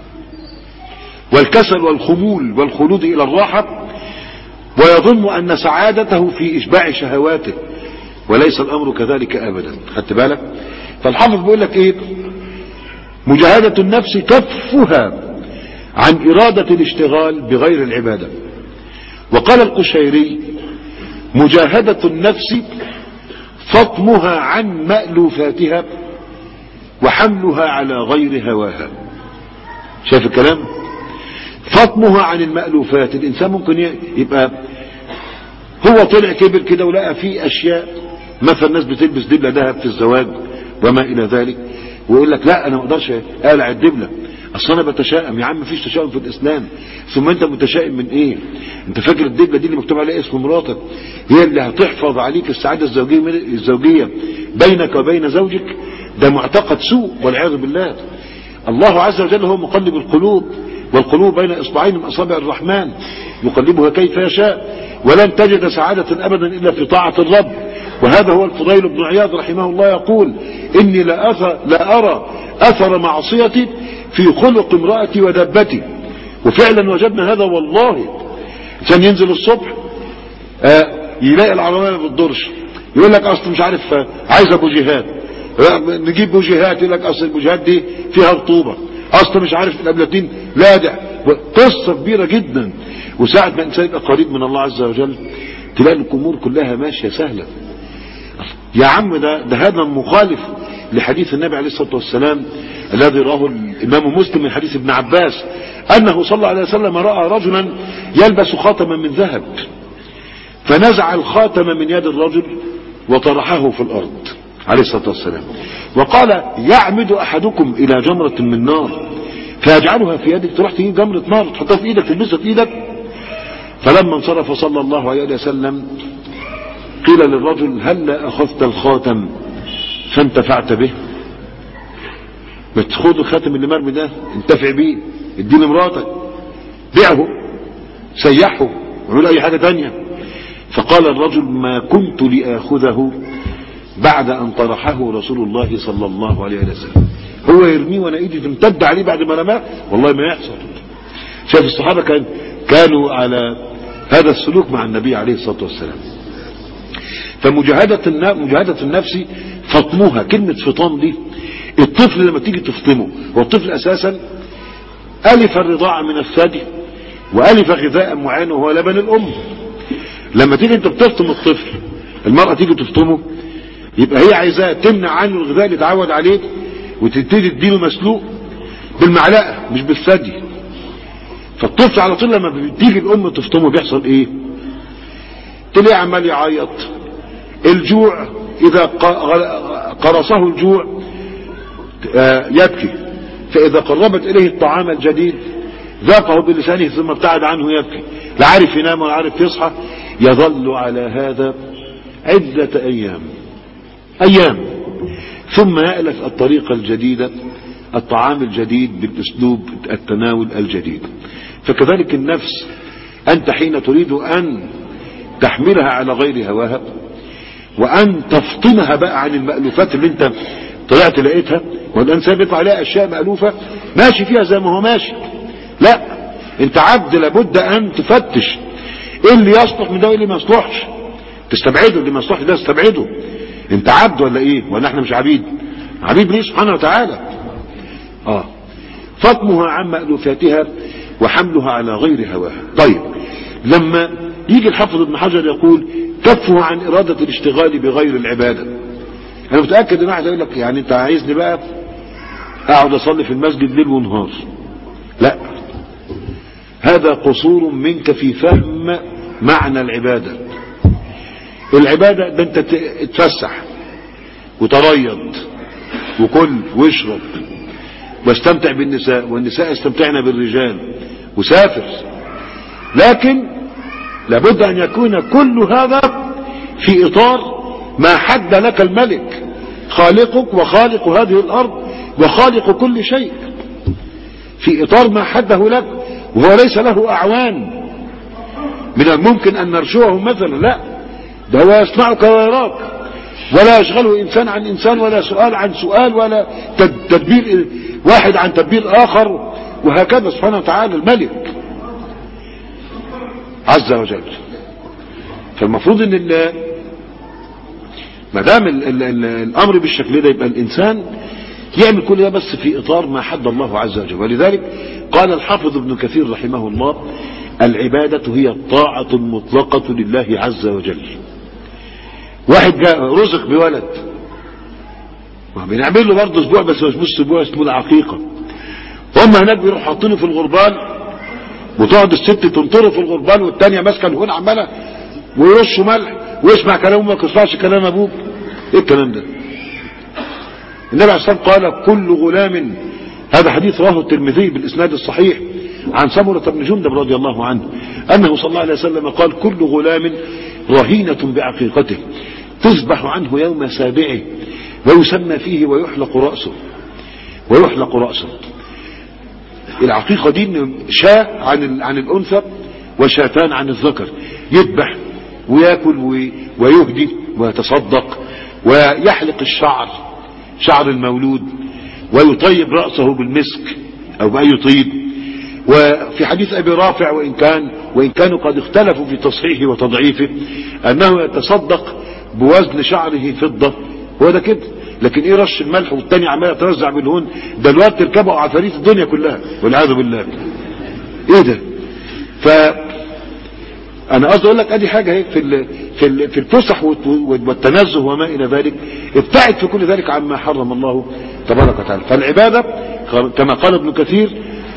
والكسل والخمول والخلود الى الراحة، ويظن ان سعادته في اشباع شهواته، وليس الامر كذلك ابدا. خدت بالك؟ فالحافظ بيقول لك ايه؟ مجاهدة النفس كفها عن ارادة الاشتغال بغير العبادة. وقال القشيري: مجاهدة النفس فطمها عن مألوفاتها وحملها على غير هواها. شايف الكلام؟ فطمها عن المألوفات. الإنسان ممكن يبقى هو طلع كبر كده ولقى فيه أشياء، مثلا الناس بتلبس دبلة ذهب في الزواج وما إلى ذلك، ويقول لك لا أنا ما أقدرش أقلع الدبلة، أصل أنا بتشائم. يا عم مفيش تشاؤم في الإسلام. ثم أنت متشائم من إيه؟ أنت فاكر الدبلة دي اللي مكتوب عليها اسم مراتك هي اللي هتحفظ عليك السعادة الزوجية الزوجية بينك وبين زوجك؟ ده معتقد سوء والعياذ بالله. الله عز وجل هو مقلب القلوب، والقلوب بين إصبعين من أصابع الرحمن يقلبها كيف يشاء، ولن تجد سعادة أبدا إلا في طاعة الرب. وهذا هو الفضيل بن عياض رحمه الله يقول: إني لا, أثر لا أرى أثر معصيتي في خلق امرأتي ودبتي. وفعلا وجدنا هذا والله. كان ينزل الصبح آه يلاقي العربية ما بتدورش، يقول لك أصل مش عارف عايز بوجيهات، نجيب بوجيهات، يقول لك أصل البوجيهات دي فيها رطوبة، أصل مش عارف الأبلتين لادع. قصة كبيرة جدا. وساعة ما الإنسان يبقى قريب من الله عز وجل تلاقي الأمور كلها ماشية سهلة. يا عم ده, ده هذا مخالف لحديث النبي عليه الصلاة والسلام الذي راه الإمام مسلم من حديث ابن عباس أنه صلى الله عليه وسلم رأى رجلا يلبس خاتما من ذهب، فنزع الخاتم من يد الرجل وطرحه في الأرض عليه الصلاة والسلام، وقال يعمد أحدكم إلى جمرة من نار فيجعلها في يدك، تروح تجيب جمرة نار تحطها في إيدك تلبسها في إيدك. فلما انصرف صلى الله عليه وسلم قيل للرجل هل أخذت الخاتم فانتفعت به؟ ما تاخد الخاتم اللي مرمي ده انتفع بيه، اديني مراتك، بيعه، سيحه، وعمل اي حاجة تانية. فقال الرجل ما كنت لآخذه بعد ان طرحه رسول الله صلى الله عليه وسلم. هو يرميه وانا ايدي تمتد عليه بعد ما رماه؟ والله ما يحصل. شايف الصحابة كان كانوا على هذا السلوك مع النبي عليه الصلاة والسلام. فمجاهدة مجاهدة النفس فطمها، كلمة فطام دي الطفل لما تيجي تفطمه، والطفل اساسا الف الرضاعة من الثدي والف غذاء معين وهو لبن الام. لما تيجي انت بتفطم الطفل، المرأة تيجي تفطمه، يبقى هي عايزاه تمنع عنه الغذاء اللي اتعود عليه وتبتدي تديله مسلوق بالمعلقة مش بالثدي. فالطفل على طول لما بتيجي الام تفطمه بيحصل ايه؟ تلاقيه عمال يعيط. الجوع اذا قرصه الجوع يبكي، فاذا قربت اليه الطعام الجديد ذاقه بلسانه ثم ابتعد عنه يبكي، لا عارف ينام ولا عارف يصحى. يظل على هذا عدة ايام ايام ثم يألف الطريقة الجديدة، الطعام الجديد بالاسلوب التناول الجديد. فكذلك النفس، انت حين تريد ان تحملها على غير هواها وان تفطمها بقى عن المألوفات اللي انت طلعت لقيتها، والانسان بيطلع عليها اشياء مألوفة ماشي فيها زي ما هو ماشي، لا انت عبد لابد ان تفتش ايه اللي يصلح من ده وايه اللي ما يصلحش، تستبعده. اللي ما يصلحش ده تستبعده. انت عبد ولا ايه؟ ولا احنا مش عبيد؟ عبيد ليه سبحانه وتعالى. اه فطمها عن مألوفاتها وحملها على غير هواها. طيب لما يجي الحافظ ابن حجر يقول كفه عن إرادة الاشتغال بغير العبادة، انا متأكد ان واحد يقول لك يعني انت عايزني بقى اقعد اصلي في المسجد ليل ونهار؟ لا، هذا قصور منك في فهم معنى العبادة. العبادة ده انت تتفسح وتريض وكل واشرب واستمتع بالنساء والنساء يستمتعن بالرجال وسافر، لكن لابد ان يكون كل هذا في اطار ما حد لك الملك خالقك وخالق هذه الارض وخالق كل شيء، في اطار ما حده لك، وهو ليس له اعوان من الممكن ان نرشوه مثلا، لا ده هو يصنعك ويراك، ولا يشغله انسان عن انسان، ولا سؤال عن سؤال، ولا تدبير واحد عن تدبير اخر، وهكذا سبحانه وتعالى الملك عز وجل. فالمفروض ان ما دام الامر بالشكل ده يبقى الانسان يعمل كل ده بس في اطار ما حد الله عز وجل. ولذلك قال الحافظ ابن كثير رحمه الله العبادة هي الطاعة المطلقة لله عز وجل. واحد جاء رزق بولد، بنعمل له برضه اسبوع بس مش اسبوع، اسمه العقيقة. هم هناك بيروحوا حاطينه في الغربال وتقعد الست تنطره في الغربال والتانية ماسكه الهون عماله ويرشوا ملح ويسمع كلام امك وما يسمعش كلام ابوك. ايه الكلام ده؟ النبي عليه الصلاه والسلام قال كل غلام، هذا حديث رواه الترمذي بالاسناد الصحيح عن سمرة بن جندب رضي الله عنه انه صلى الله عليه وسلم قال كل غلام رهينة بعقيقته تذبح عنه يوم سابعه ويسمى فيه ويحلق رأسه ويحلق رأسه. العقيقة دي شاة عن عن الأنثى وشاتان عن الذكر، يذبح ويأكل ويهدي ويتصدق ويحلق الشعر، شعر المولود، ويطيب رأسه بالمسك أو بأي طيب. وفي حديث أبي رافع وإن كان وإن كانوا قد اختلفوا في تصحيحه وتضعيفه أنه يتصدق بوزن شعره فضة، هو ده كده. لكن ايه رش الملح والتاني عمال يتوزع بالهون، ده الوقت تركبه عفاريت الدنيا كلها والعياذ بالله. ايه ده؟ ف انا قصدي اقول لك ادي حاجه اهي في ال... في ال... في الفسح والتنزه وما الى ذلك، ابتعد في كل ذلك عما حرم الله تبارك وتعالى. فالعباده كما قال ابن كثير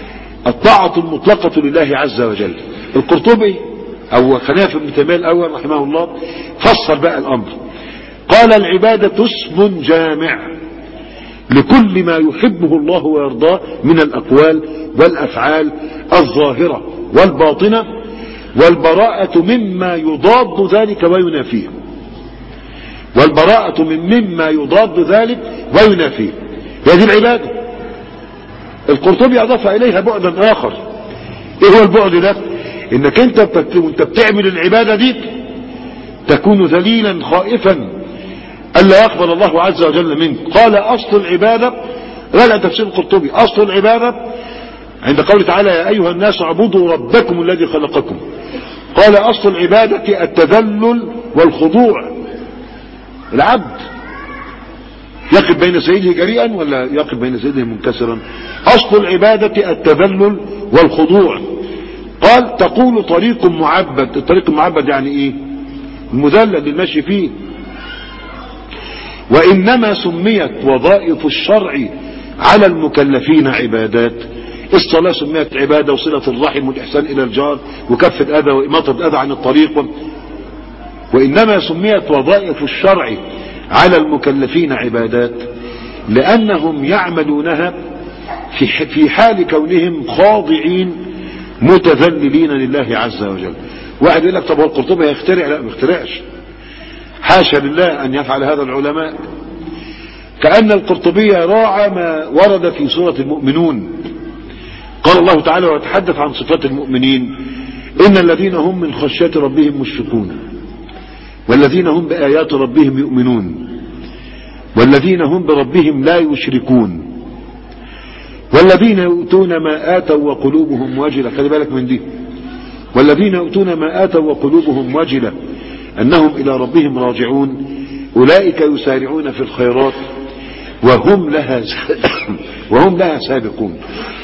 الطاعة المطلقة لله عز وجل. القرطبي او خليفة ابن تيمية الاول رحمه الله فسر بقى الامر، قال العبادة اسم جامع لكل ما يحبه الله ويرضاه من الاقوال والافعال الظاهرة والباطنة، والبراءة مما يضاد ذلك وينافيه، والبراءة من مما يضاد ذلك وينافيه، هذه العبادة. القرطبي اضاف اليها بعدا اخر، ايه هو البعد ده؟ انك انت وانت بتعمل العبادة دي تكون ذليلا خائفا الا يقبل الله عز وجل منك. قال اصل العبادة، راجع تفسير القرطبي، اصل العبادة عند قوله تعالى يا ايها الناس اعبدوا ربكم الذي خلقكم، قال اصل العبادة التذلل والخضوع. العبد يقف بين سيده جريئا ولا يقف بين سيده منكسرا؟ اصل العبادة التذلل والخضوع. قال تقول طريق معبد، الطريق المعبد يعني ايه؟ المذلل اللي ماشي فيه. وانما سميت وظائف الشرع على المكلفين عبادات. الصلاة سميت عبادة، وصلة الرحم والإحسان إلى الجار وكف الأذى وإماطة الأذى عن الطريق و... وإنما سميت وظائف الشرع على المكلفين عبادات لأنهم يعملونها في في حال كونهم خاضعين متذللين لله عز وجل. واحد يقول لك طب هو القرطبي هيخترع؟ لا ما يخترعش، حاشا لله أن يفعل هذا العلماء. كأن القرطبي راعى ما ورد في سورة المؤمنون. قال الله تعالى ويتحدث عن صفات المؤمنين إن الذين هم من خشية ربهم مشفقون، والذين هم بآيات ربهم يؤمنون، والذين هم بربهم لا يشركون، والذين يؤتون ما آتوا وقلوبهم وجلة. خلي بالك من دي، والذين يؤتون ما آتوا وقلوبهم وجلة أنهم إلى ربهم راجعون أولئك يسارعون في الخيرات وهم لها وهم لها سابقون.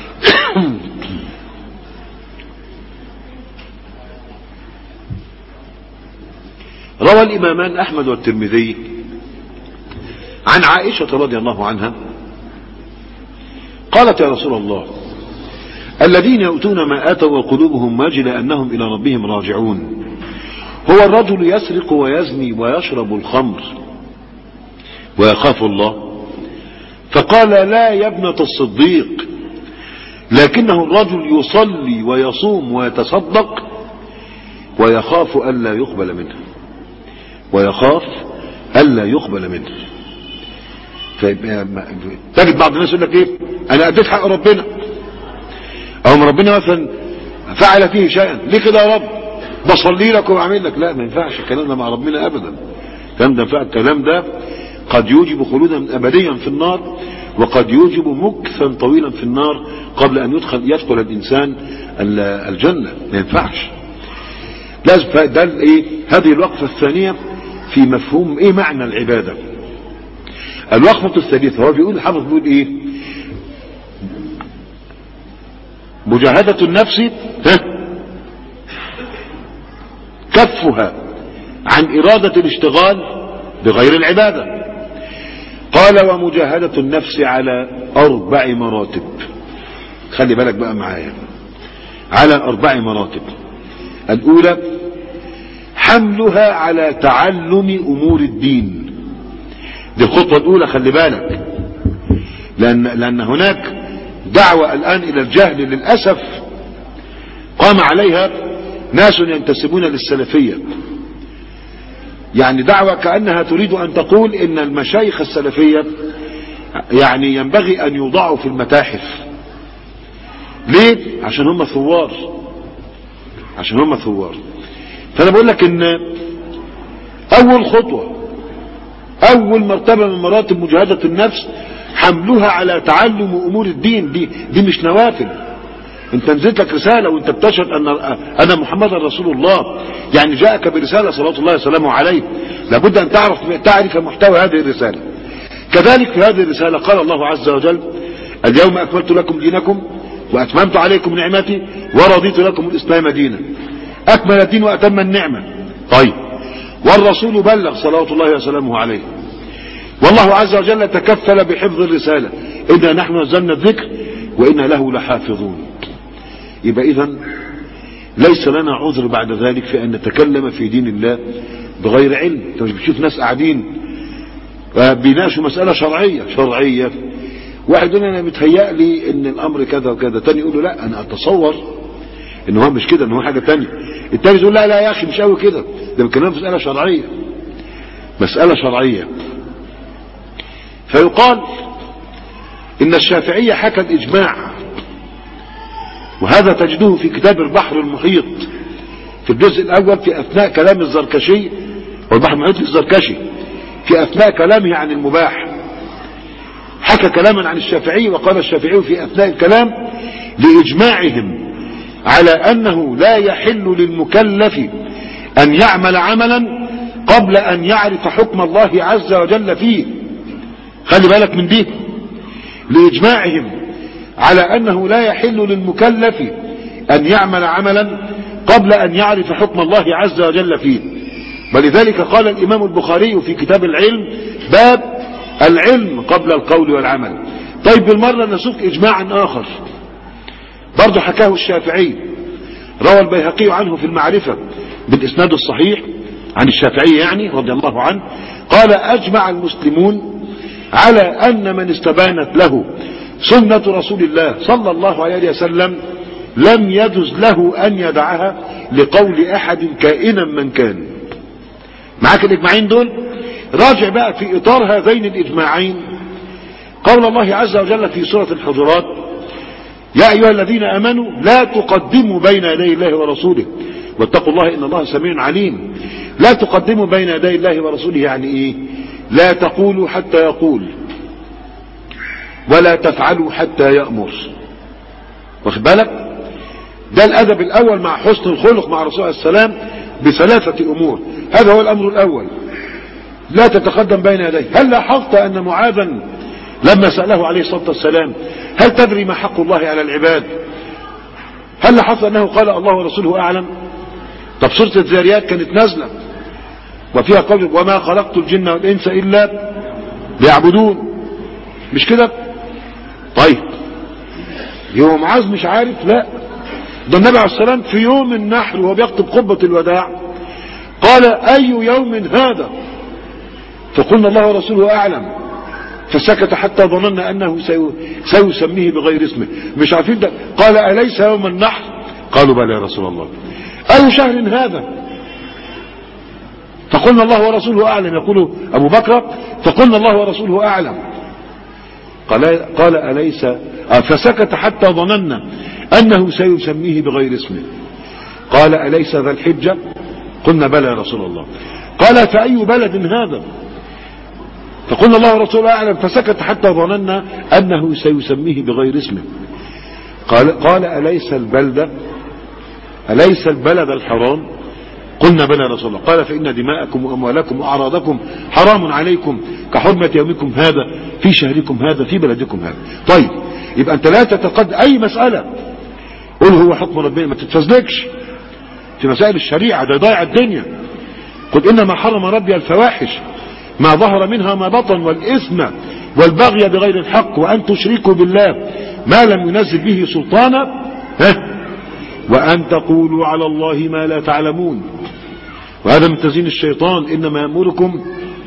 روى الإمامان أحمد والترمذي عن عائشة رضي الله عنها قالت يا رسول الله الذين يؤتون ما آتوا وقلوبهم واجلة أنهم إلى ربهم راجعون هو الرجل يسرق ويزني ويشرب الخمر ويخاف الله؟ فقال لا يا ابنة الصديق، لكنه الرجل يصلي ويصوم ويتصدق ويخاف ألا يقبل منه، ويخاف ألا يقبل منه. تجد بعض الناس يقول لك ايه، انا اديت حق ربنا، او ربنا مثلا فعل فيه شيئا، ليه كده يا رب؟ بصلي لك وبعمل لك. لا ما ينفعش الكلام ده مع ربنا ابدا. الكلام ده الكلام ده قد يوجب خلودا ابديا في النار، وقد يوجب مكثا طويلا في النار قبل ان يدخل يدخل الانسان الجنة. ما ينفعش. لازم ده ايه، هذه الوقفة الثانية في مفهوم ايه معنى العبادة. الوقفة الثالثة هو بيقول الحافظ بيقول ايه، مجاهدة النفس كفها عن إرادة الاشتغال بغير العبادة. قال ومجاهدة النفس على أربع مراتب. خلي بالك بقى معايا، على أربع مراتب. الأولى حملها على تعلم أمور الدين. دي الخطوة الأولى، خلي بالك، لأن, لأن هناك دعوة الآن إلى الجهل للأسف قام عليها ناس ينتسبون للسلفية، يعني دعوة كأنها تريد أن تقول إن المشايخ السلفية يعني ينبغي أن يوضعوا في المتاحف. ليه؟ عشان هم ثوار، عشان هم ثوار. فأنا بقول لك إن أول خطوة، أول مرتبة من مراتب مجاهدة النفس حملها على تعلم أمور الدين. دي دي مش نوافل. انت نزلت لك رسالة وانت بتشهد ان انا محمد رسول الله، يعني جاءك برسالة صلى الله عليه وسلم عليه، لابد ان تعرف تعرف محتوى هذه الرسالة. كذلك في هذه الرسالة قال الله عز وجل اليوم اكملت لكم دينكم واتممت عليكم نعمتي ورضيت لكم الاسلام دينا. اكمل الدين واتم النعمة. طيب، والرسول بلغ صلوات الله وسلامه عليه، والله عز وجل تكفل بحفظ الرسالة. إنا نحن نزلنا الذكر وإنا له لحافظون. يبقى إذن ليس لنا عذر بعد ذلك في أن نتكلم في دين الله بغير علم. انت مش بتشوف ناس قاعدين بيناقشوا مسألة شرعية شرعية، واحد يقول انا متهيأ لي ان الامر كذا وكذا، تاني يقول له لا انا اتصور ان هو مش كده، ان هو حاجة تانية، التاني يقول لا لا يا اخي مش قوي كده، ده بكلام مسألة شرعية مسألة شرعية. فيقال ان الشافعية حكى الاجماع، وهذا تجده في كتاب البحر المحيط في الجزء الاول في اثناء كلام الزركشي، والبحر المحيط للزركشي في اثناء كلامه عن المباح حكى كلاما عن الشافعي، وقال الشافعي في اثناء الكلام لاجماعهم على انه لا يحل للمكلف ان يعمل عملا قبل ان يعرف حكم الله عز وجل فيه. خلي بالك من دي، لاجماعهم على انه لا يحل للمكلف ان يعمل عملا قبل ان يعرف حكم الله عز وجل فيه. ولذلك قال الامام البخاري في كتاب العلم باب العلم قبل القول والعمل. طيب بالمرة نسوق اجماعا اخر برضو حكاه الشافعي، روى البيهقي عنه في المعرفة بالاسناد الصحيح عن الشافعي يعني رضي الله عنه، قال اجمع المسلمون على ان من استبانت له سنة رسول الله صلى الله عليه وسلم لم يجوز له ان يدعها لقول احد كائنا من كان. معاك الاجماعين دول؟ راجع بقى في اطار هذين الاجماعين قول الله عز وجل في سورة الحجرات يا ايها الذين امنوا لا تقدموا بين يدي الله ورسوله واتقوا الله ان الله سميع عليم. لا تقدموا بين يدي الله ورسوله يعني ايه؟ لا تقولوا حتى يقول ولا تفعلوا حتى يأمر. واخد بالك؟ ده الادب الاول مع حسن الخلق مع رسول الله صلى الله عليه وسلم بثلاثة امور. هذا هو الامر الاول، لا تتقدم بين يديه. هل لاحظت ان معاذا لما سأله عليه الصلاة والسلام هل تدري ما حق الله على العباد، هل لاحظت انه قال الله ورسوله اعلم؟ طب سورة الذاريات كانت نازلة وفيها قول وما خلقت الجن والانس الا ليعبدون، مش كده؟ طيب يوم معاذ مش عارف؟ لا، ده النبي عليه الصلاة والسلام في يوم النحر وهو بيخطب خطبة الوداع قال اي يوم هذا؟ فقلنا الله ورسوله اعلم، فسكت حتى ظننا انه سيسميه بغير اسمه. مش عارفين ده. قال اليس يوم النحر؟ قالوا بلى يا رسول الله. اي شهر هذا؟ فقلنا الله ورسوله اعلم. يقول ابو بكر فقلنا الله ورسوله اعلم. قال قال اليس فسكت حتى ظننا انه سيسميه بغير اسمه. قال اليس ذا الحجة؟ قلنا بلى يا رسول الله. قال فاي بلد هذا؟ فقلنا الله ورسوله اعلم. فسكت حتى ظننا انه سيسميه بغير اسمه. قال قال اليس البلد اليس البلد الحرام؟ قلنا بلى يا رسول الله. قال فان دماءكم واموالكم واعراضكم حرام عليكم كحرمة يومكم هذا في شهركم هذا في بلدكم هذا. طيب يبقى انت لا تتقدم اي مسألة قل هو حكم ربنا، ما تتفزلكش في مسائل الشريعة، ده ضايع الدنيا. قل انما حرم ربي الفواحش ما ظهر منها ما بطن والإثم والبغي بغير الحق وأن تشركوا بالله ما لم ينزل به سلطانا وأن تقولوا على الله ما لا تعلمون. وهذا من تزيين الشيطان، إنما يأمركم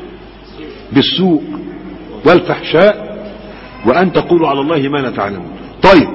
بالسوء والفحشاء وأن تقولوا على الله ما لا تعلمون. طيب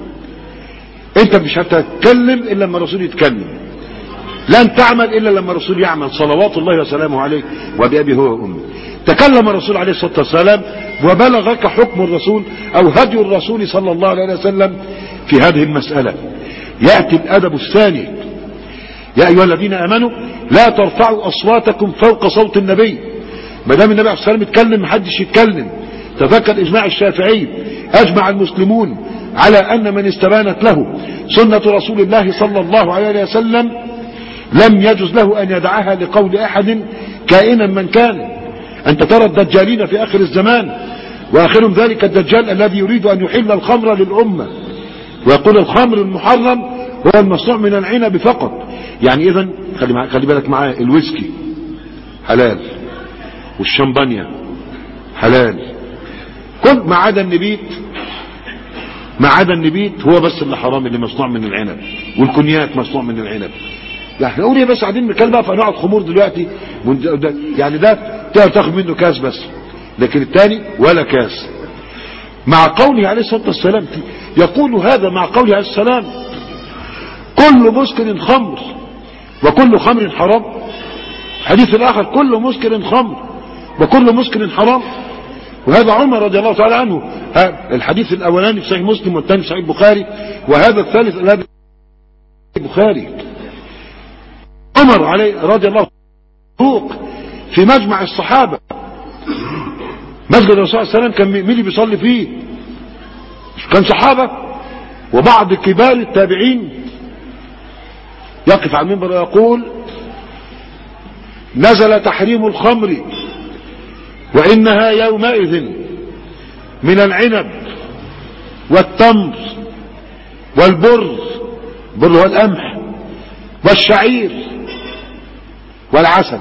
أنت مش هتتكلم إلا لما الرسول يتكلم، لن تعمل إلا لما الرسول يعمل صلوات الله وسلامه عليه وبأبي هو وأمه. تكلم الرسول عليه الصلاة والسلام وبلغك حكم الرسول أو هدي الرسول صلى الله عليه وسلم في هذه المسألة. يأتي الأدب الثاني يا أيها الذين آمنوا لا ترفعوا أصواتكم فوق صوت النبي. ما دام النبي عليه الصلاة والسلام يتكلم محدش يتكلم. تذكر إجماع الشافعي أجمع المسلمون على أن من استبانت له سنة رسول الله صلى الله عليه وسلم لم يجوز له أن يدعها لقول أحد كائنا من كان. أنت ترى الدجالين في آخر الزمان وآخرهم ذلك الدجال الذي يريد أن يحل الخمر للأمة ويقول الخمر المحرم هو المصنوع من العنب فقط. يعني إذن خلي, خلي بالك معايا، الويسكي حلال والشمبانيا حلال، كل ما عدا النبيت ما عدا النبيت هو بس اللي حرام، اللي مصنوع من العنب، والكونياك مصنوع من العنب. يعني نقول ايه بس قاعدين نتكلم بقى في انواع الخمور دلوقتي، يعني ده تقدر تاخد منه كاس بس، لكن الثاني ولا كاس. مع قوله عليه الصلاه والسلام، يقول هذا مع قوله عليه السلام كل مسكر خمر وكل خمر حرام. الحديث الاخر كل مسكر خمر وكل مسكر حرام، وهذا عمر رضي الله تعالى عنه. الحديث الاولاني في صحيح مسلم والثاني في صحيح البخاري، وهذا الثالث الذي في البخاري. عمر عليه رضي الله عنه في مجمع الصحابه، مسجد الرسول صلى الله عليه وسلم، كان مين اللي بيصلي فيه؟ كان صحابه وبعض كبار التابعين. يقف على المنبر ويقول نزل تحريم الخمر وإنها يومئذ من العنب والتمر والبر، بر هو القمح، والشعير والعسل.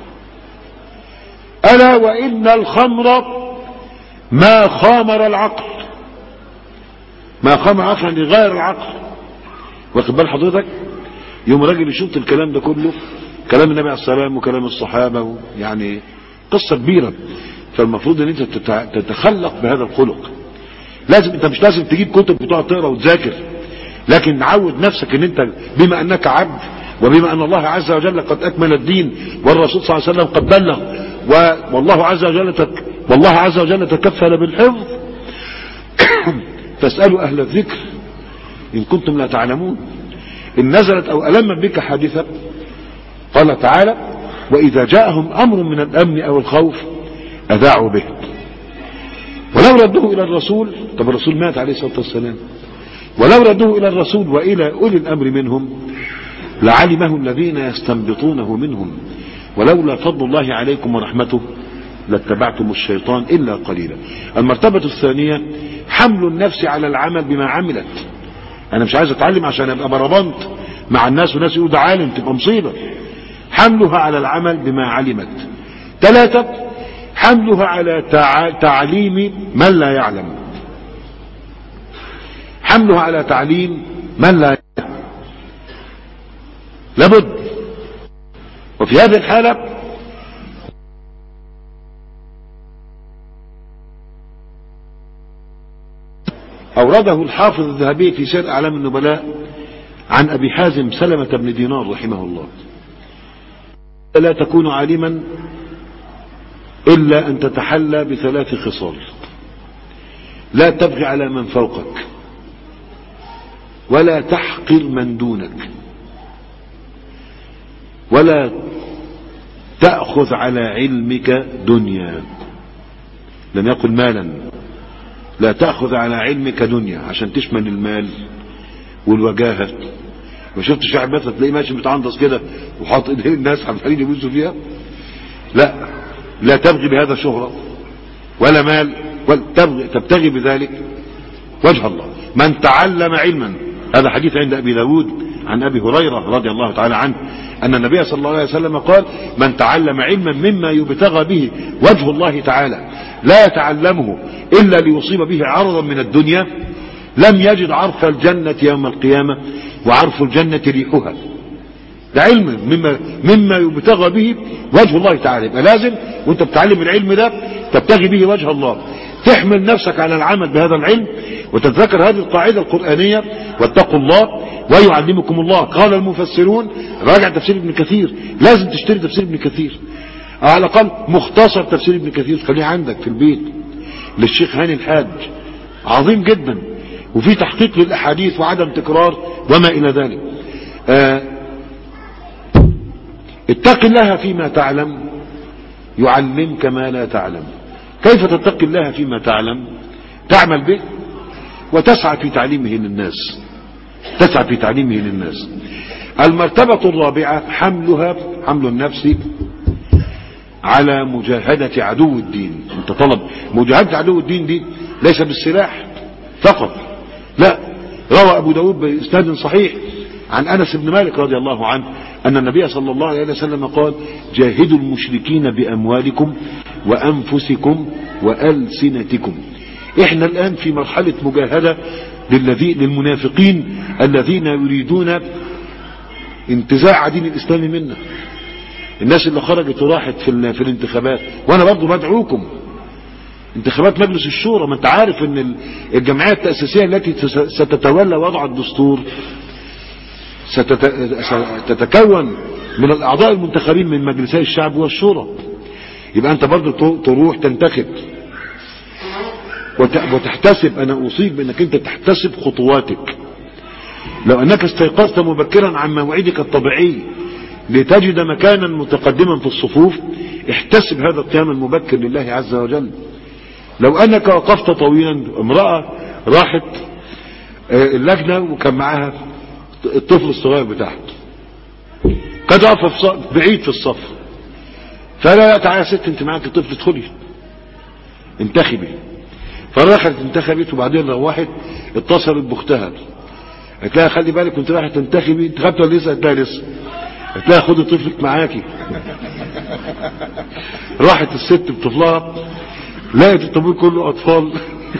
ألا وإن الخمر ما خامر العقل. ما خامر العقل يعني غير العقل. واخد بال حضرتك؟ يوم راجل يشوط الكلام ده كله، كلام النبي عليه السلام وكلام الصحابة، يعني قصة كبيرة. فالمفروض ان انت تتخلق بهذا الخلق. لازم انت مش لازم تجيب كتب وتقعد تقرا وتذاكر، لكن عود نفسك ان انت بما انك عبد، وبما ان الله عز وجل قد اكمل الدين، والرسول صلى الله عليه وسلم قد بلغ، والله عز وجل تك والله عز وجل تكفل بالحفظ. فاسألوا اهل الذكر ان كنتم لا تعلمون. ان نزلت او ألمت بك حادثة، قال تعالى واذا جاءهم امر من الامن او الخوف اذاعوا به ولو ردوه الى الرسول. طب الرسول مات عليه الصلاة والسلام. ولو ردوه الى الرسول والى اولي الامر منهم لعلمه الذين يستنبطونه منهم ولولا فضل الله عليكم ورحمته لاتبعتم الشيطان الا قليلا. المرتبة الثانية حمل النفس على العمل بما عملت. انا مش عايز اتعلم عشان ابقى بربنت مع الناس وناس يقولوا ده عالم، تبقى مصيبة. حملها على العمل بما علمت. ثلاثة حملها على تعليم من لا يعلم. حملها على تعليم من لا يعلم لابد. وفي هذه الحالة أورده الحافظ الذهبي في سير أعلام النبلاء عن أبي حازم سلمة بن دينار رحمه الله: لا تكون عالما إلا أن تتحلى بثلاث خصال: لا تبغي على من فوقك، ولا تحقر من دونك، ولا تأخذ على علمك دنيا. لم يقل مالا، لا تأخذ على علمك دنيا عشان تشمل المال والوجاهة. ما شفتش واحد مثلا تلاقيه ماشي متعندص كده وحاط ايدين الناس عمالين يبوسوا فيها؟ لا، لا تبغي بهذا شهرة ولا مال، ولا تبغي تبتغي بذلك وجه الله. من تعلم علما، هذا حديث عند أبي داود عن أبي هريرة رضي الله تعالى عنه أن النبي صلى الله عليه وسلم قال: من تعلم علما مما يبتغى به وجه الله تعالى لا يتعلمه إلا ليصيب به عرضا من الدنيا لم يجد عرف الجنة يوم القيامة وعرف الجنة ريحها. ده علم مما, مما يبتغى به وجه الله تعالى. يبقى لازم وانت بتعلم العلم ده تبتغي به وجه الله، تحمل نفسك على العمل بهذا العلم، وتتذكر هذه القاعدة القرآنية: واتقوا الله ويعلمكم الله. قال المفسرون، راجع تفسير ابن كثير، لازم تشتري تفسير ابن كثير، على الأقل مختصر تفسير ابن كثير خليه عندك في البيت للشيخ هاني الحاج، عظيم جدا، وفي تحقيق للأحاديث وعدم تكرار وما إلى ذلك. آه اتق الله فيما تعلم يعلمك ما لا تعلم. كيف تتقي الله فيما تعلم؟ تعمل به وتسعى في تعليمه للناس، تسعى في تعليمه للناس. المرتبة الرابعة حملها حمل النفس على مجاهدة عدو الدين. انت طلب مجاهدة عدو الدين دي ليس بالسلاح فقط، لا. روى أبو داود بإسناد صحيح عن أنس بن مالك رضي الله عنه أن النبي صلى الله عليه وسلم قال: جاهدوا المشركين بأموالكم وأنفسكم وألسنتكم. احنا الآن في مرحلة مجاهدة للذين للمنافقين الذين يريدون انتزاع دين الإسلام منا. الناس اللي خرجت وراحت في, في الانتخابات، وانا برضو بدعوكم انتخابات مجلس الشورى. ما انت عارف ان الجمعية التأسيسية التي ستتولى وضع الدستور ستتكون من الأعضاء المنتخبين من مجلسي الشعب والشورى. يبقى انت برضو تروح تنتخب وتحتسب. انا اصيب بانك انت تحتسب خطواتك. لو انك استيقظت مبكرا عن موعدك الطبيعي لتجد مكانا متقدما في الصفوف، احتسب هذا القيام المبكر لله عز وجل. لو انك وقفت طويلا، امرأة راحت اللجنة وكان معها الطفل الصغير بتاعها، قد وقف بعيد في الصف، فلا تعالى ست انت معاك الطفل ادخلي انتخبي. فرخت انتخبت وبعدين روحت اتصلت باختها، قالت لها خلي بالك كنت رايحه تنتخبي، انتخبت ولا لسه؟ قالت لها لسه. قالت لها خدي طفلك معاكي. راحت الست بطفلها لقيت الطابور كله اطفال.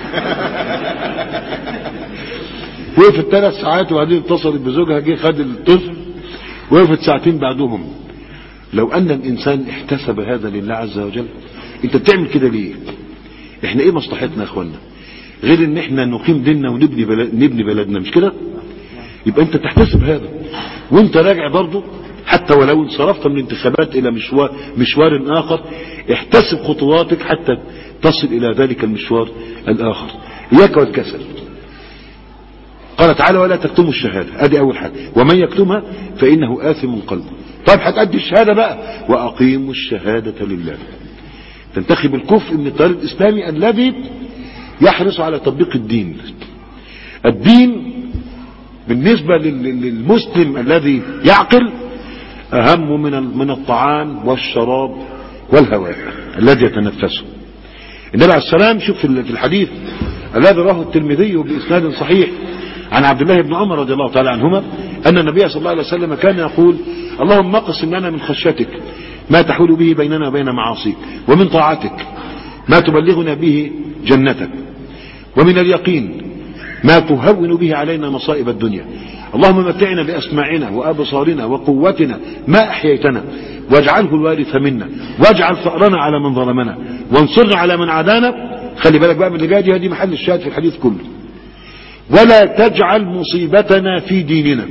وقفت ثلاث ساعات وبعدين اتصلت بزوجها، جه خد الطفل، وقفت ساعتين بعدهم. لو ان الانسان احتسب هذا لله عز وجل، انت بتعمل كده ليه؟ احنا ايه مصلحتنا يا اخوانا غير ان احنا نقيم ديننا ونبني بلد نبني بلدنا، مش كده؟ يبقى انت تحتسب هذا وانت راجع برضه، حتى ولو انصرفت من الانتخابات الى مشوار مشوار اخر، احتسب خطواتك حتى تصل الى ذلك المشوار الاخر. اياك والكسل. قال تعالى ولا تكتموا الشهاده، ادي اول حاجه، ومن يكتمها فانه آثم قلبه. طيب هتأدي الشهاده بقى، واقيموا الشهاده لله. تنتخب الكفء من التيار الاسلامي الذي يحرص على تطبيق الدين. الدين بالنسبة للمسلم الذي يعقل اهم من من الطعام والشراب والهواء الذي يتنفسه. النبي عليه السلام شوف في الحديث الذي رواه الترمذي بإسناد صحيح عن عبد الله بن عمر رضي الله تعالى عنهما أن النبي صلى الله عليه وسلم كان يقول اللهم اقسم لنا من خشيتك ما تحول به بيننا وبين معاصيك، ومن طاعتك ما تبلغنا به جنتك، ومن اليقين ما تهون به علينا مصائب الدنيا. اللهم متعنا بأسماعنا وأبصارنا وقوتنا ما أحييتنا، واجعله الوارث منا، واجعل ثأرنا على من ظلمنا، وانصرنا على من عادانا. خلي بالك بقى من اللي جاي دي، هذه محل الشاهد في الحديث كله. ولا تجعل مصيبتنا في ديننا،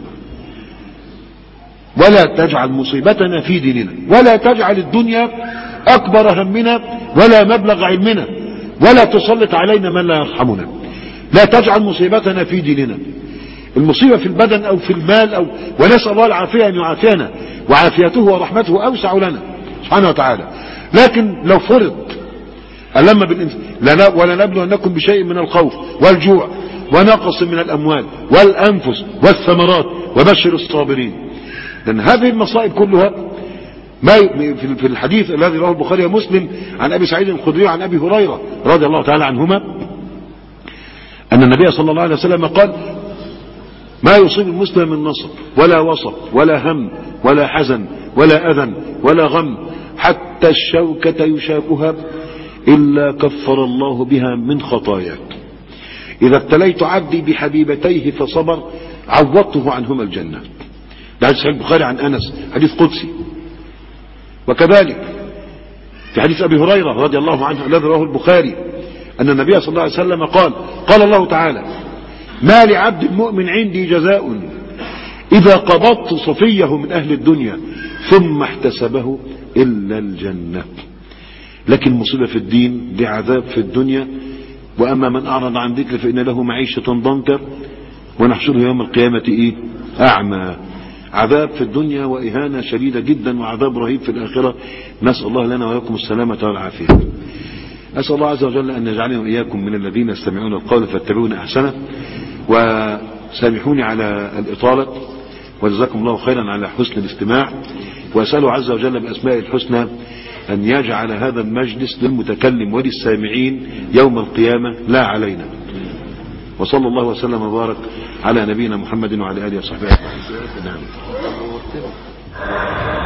ولا تجعل مصيبتنا في ديننا، ولا تجعل الدنيا أكبر همنا ولا مبلغ علمنا، ولا تسلط علينا من لا يرحمنا. لا تجعل مصيبتنا في ديننا. المصيبة في البدن أو في المال أو ونسأل الله العافية أن يعافينا، وعافيته ورحمته أوسع لنا سبحانه وتعالى. لكن لو فرض ألم بالإنسان ولنبلونكم بشيء من الخوف والجوع ونقص من الأموال والأنفس والثمرات وبشر الصابرين. لأن هذه المصائب كلها ما في الحديث الذي رواه البخاري ومسلم عن أبي سعيد الخدري عن أبي هريرة رضي الله تعالى عنهما أن النبي صلى الله عليه وسلم قال ما يصيب المسلم من نصب ولا وصب ولا هم ولا حزن ولا أذى ولا غم حتى الشوكة يشاكها إلا كفر الله بها من خطاياك. إذا ابتليت عبدي بحبيبتيه فصبر عوضته عنهما الجنة. ده حديث صحيح البخاري عن أنس، حديث قدسي. وكذلك في حديث أبي هريرة رضي الله عنه الذي رواه البخاري أن النبي صلى الله عليه وسلم قال قال الله تعالى ما لعبد المؤمن عندي جزاء إذا قبضت صفيه من أهل الدنيا ثم احتسبه إلا الجنة. لكن مصيبة في الدين دي عذاب في الدنيا. وأما من أعرض عن ذكر فإن له معيشة ضنكا ونحشره يوم القيامة إيه؟ أعمى. عذاب في الدنيا وإهانة شديدة جدا وعذاب رهيب في الآخرة. نسأل الله لنا وإياكم السلامة والعافية. أسأل الله عز وجل أن يجعلنا وإياكم من الذين يستمعون القول فاتبعون أحسنه. وسامحوني على الإطالة وجزاكم الله خيرا على حسن الاستماع. وأسأله عز وجل بأسماء الحسنى أن يجعل هذا المجلس للمتكلم وللسامعين يوم القيامة لا علينا. وصلى الله وسلم وبارك على نبينا محمد وعلى آله وصحبه أجمعين.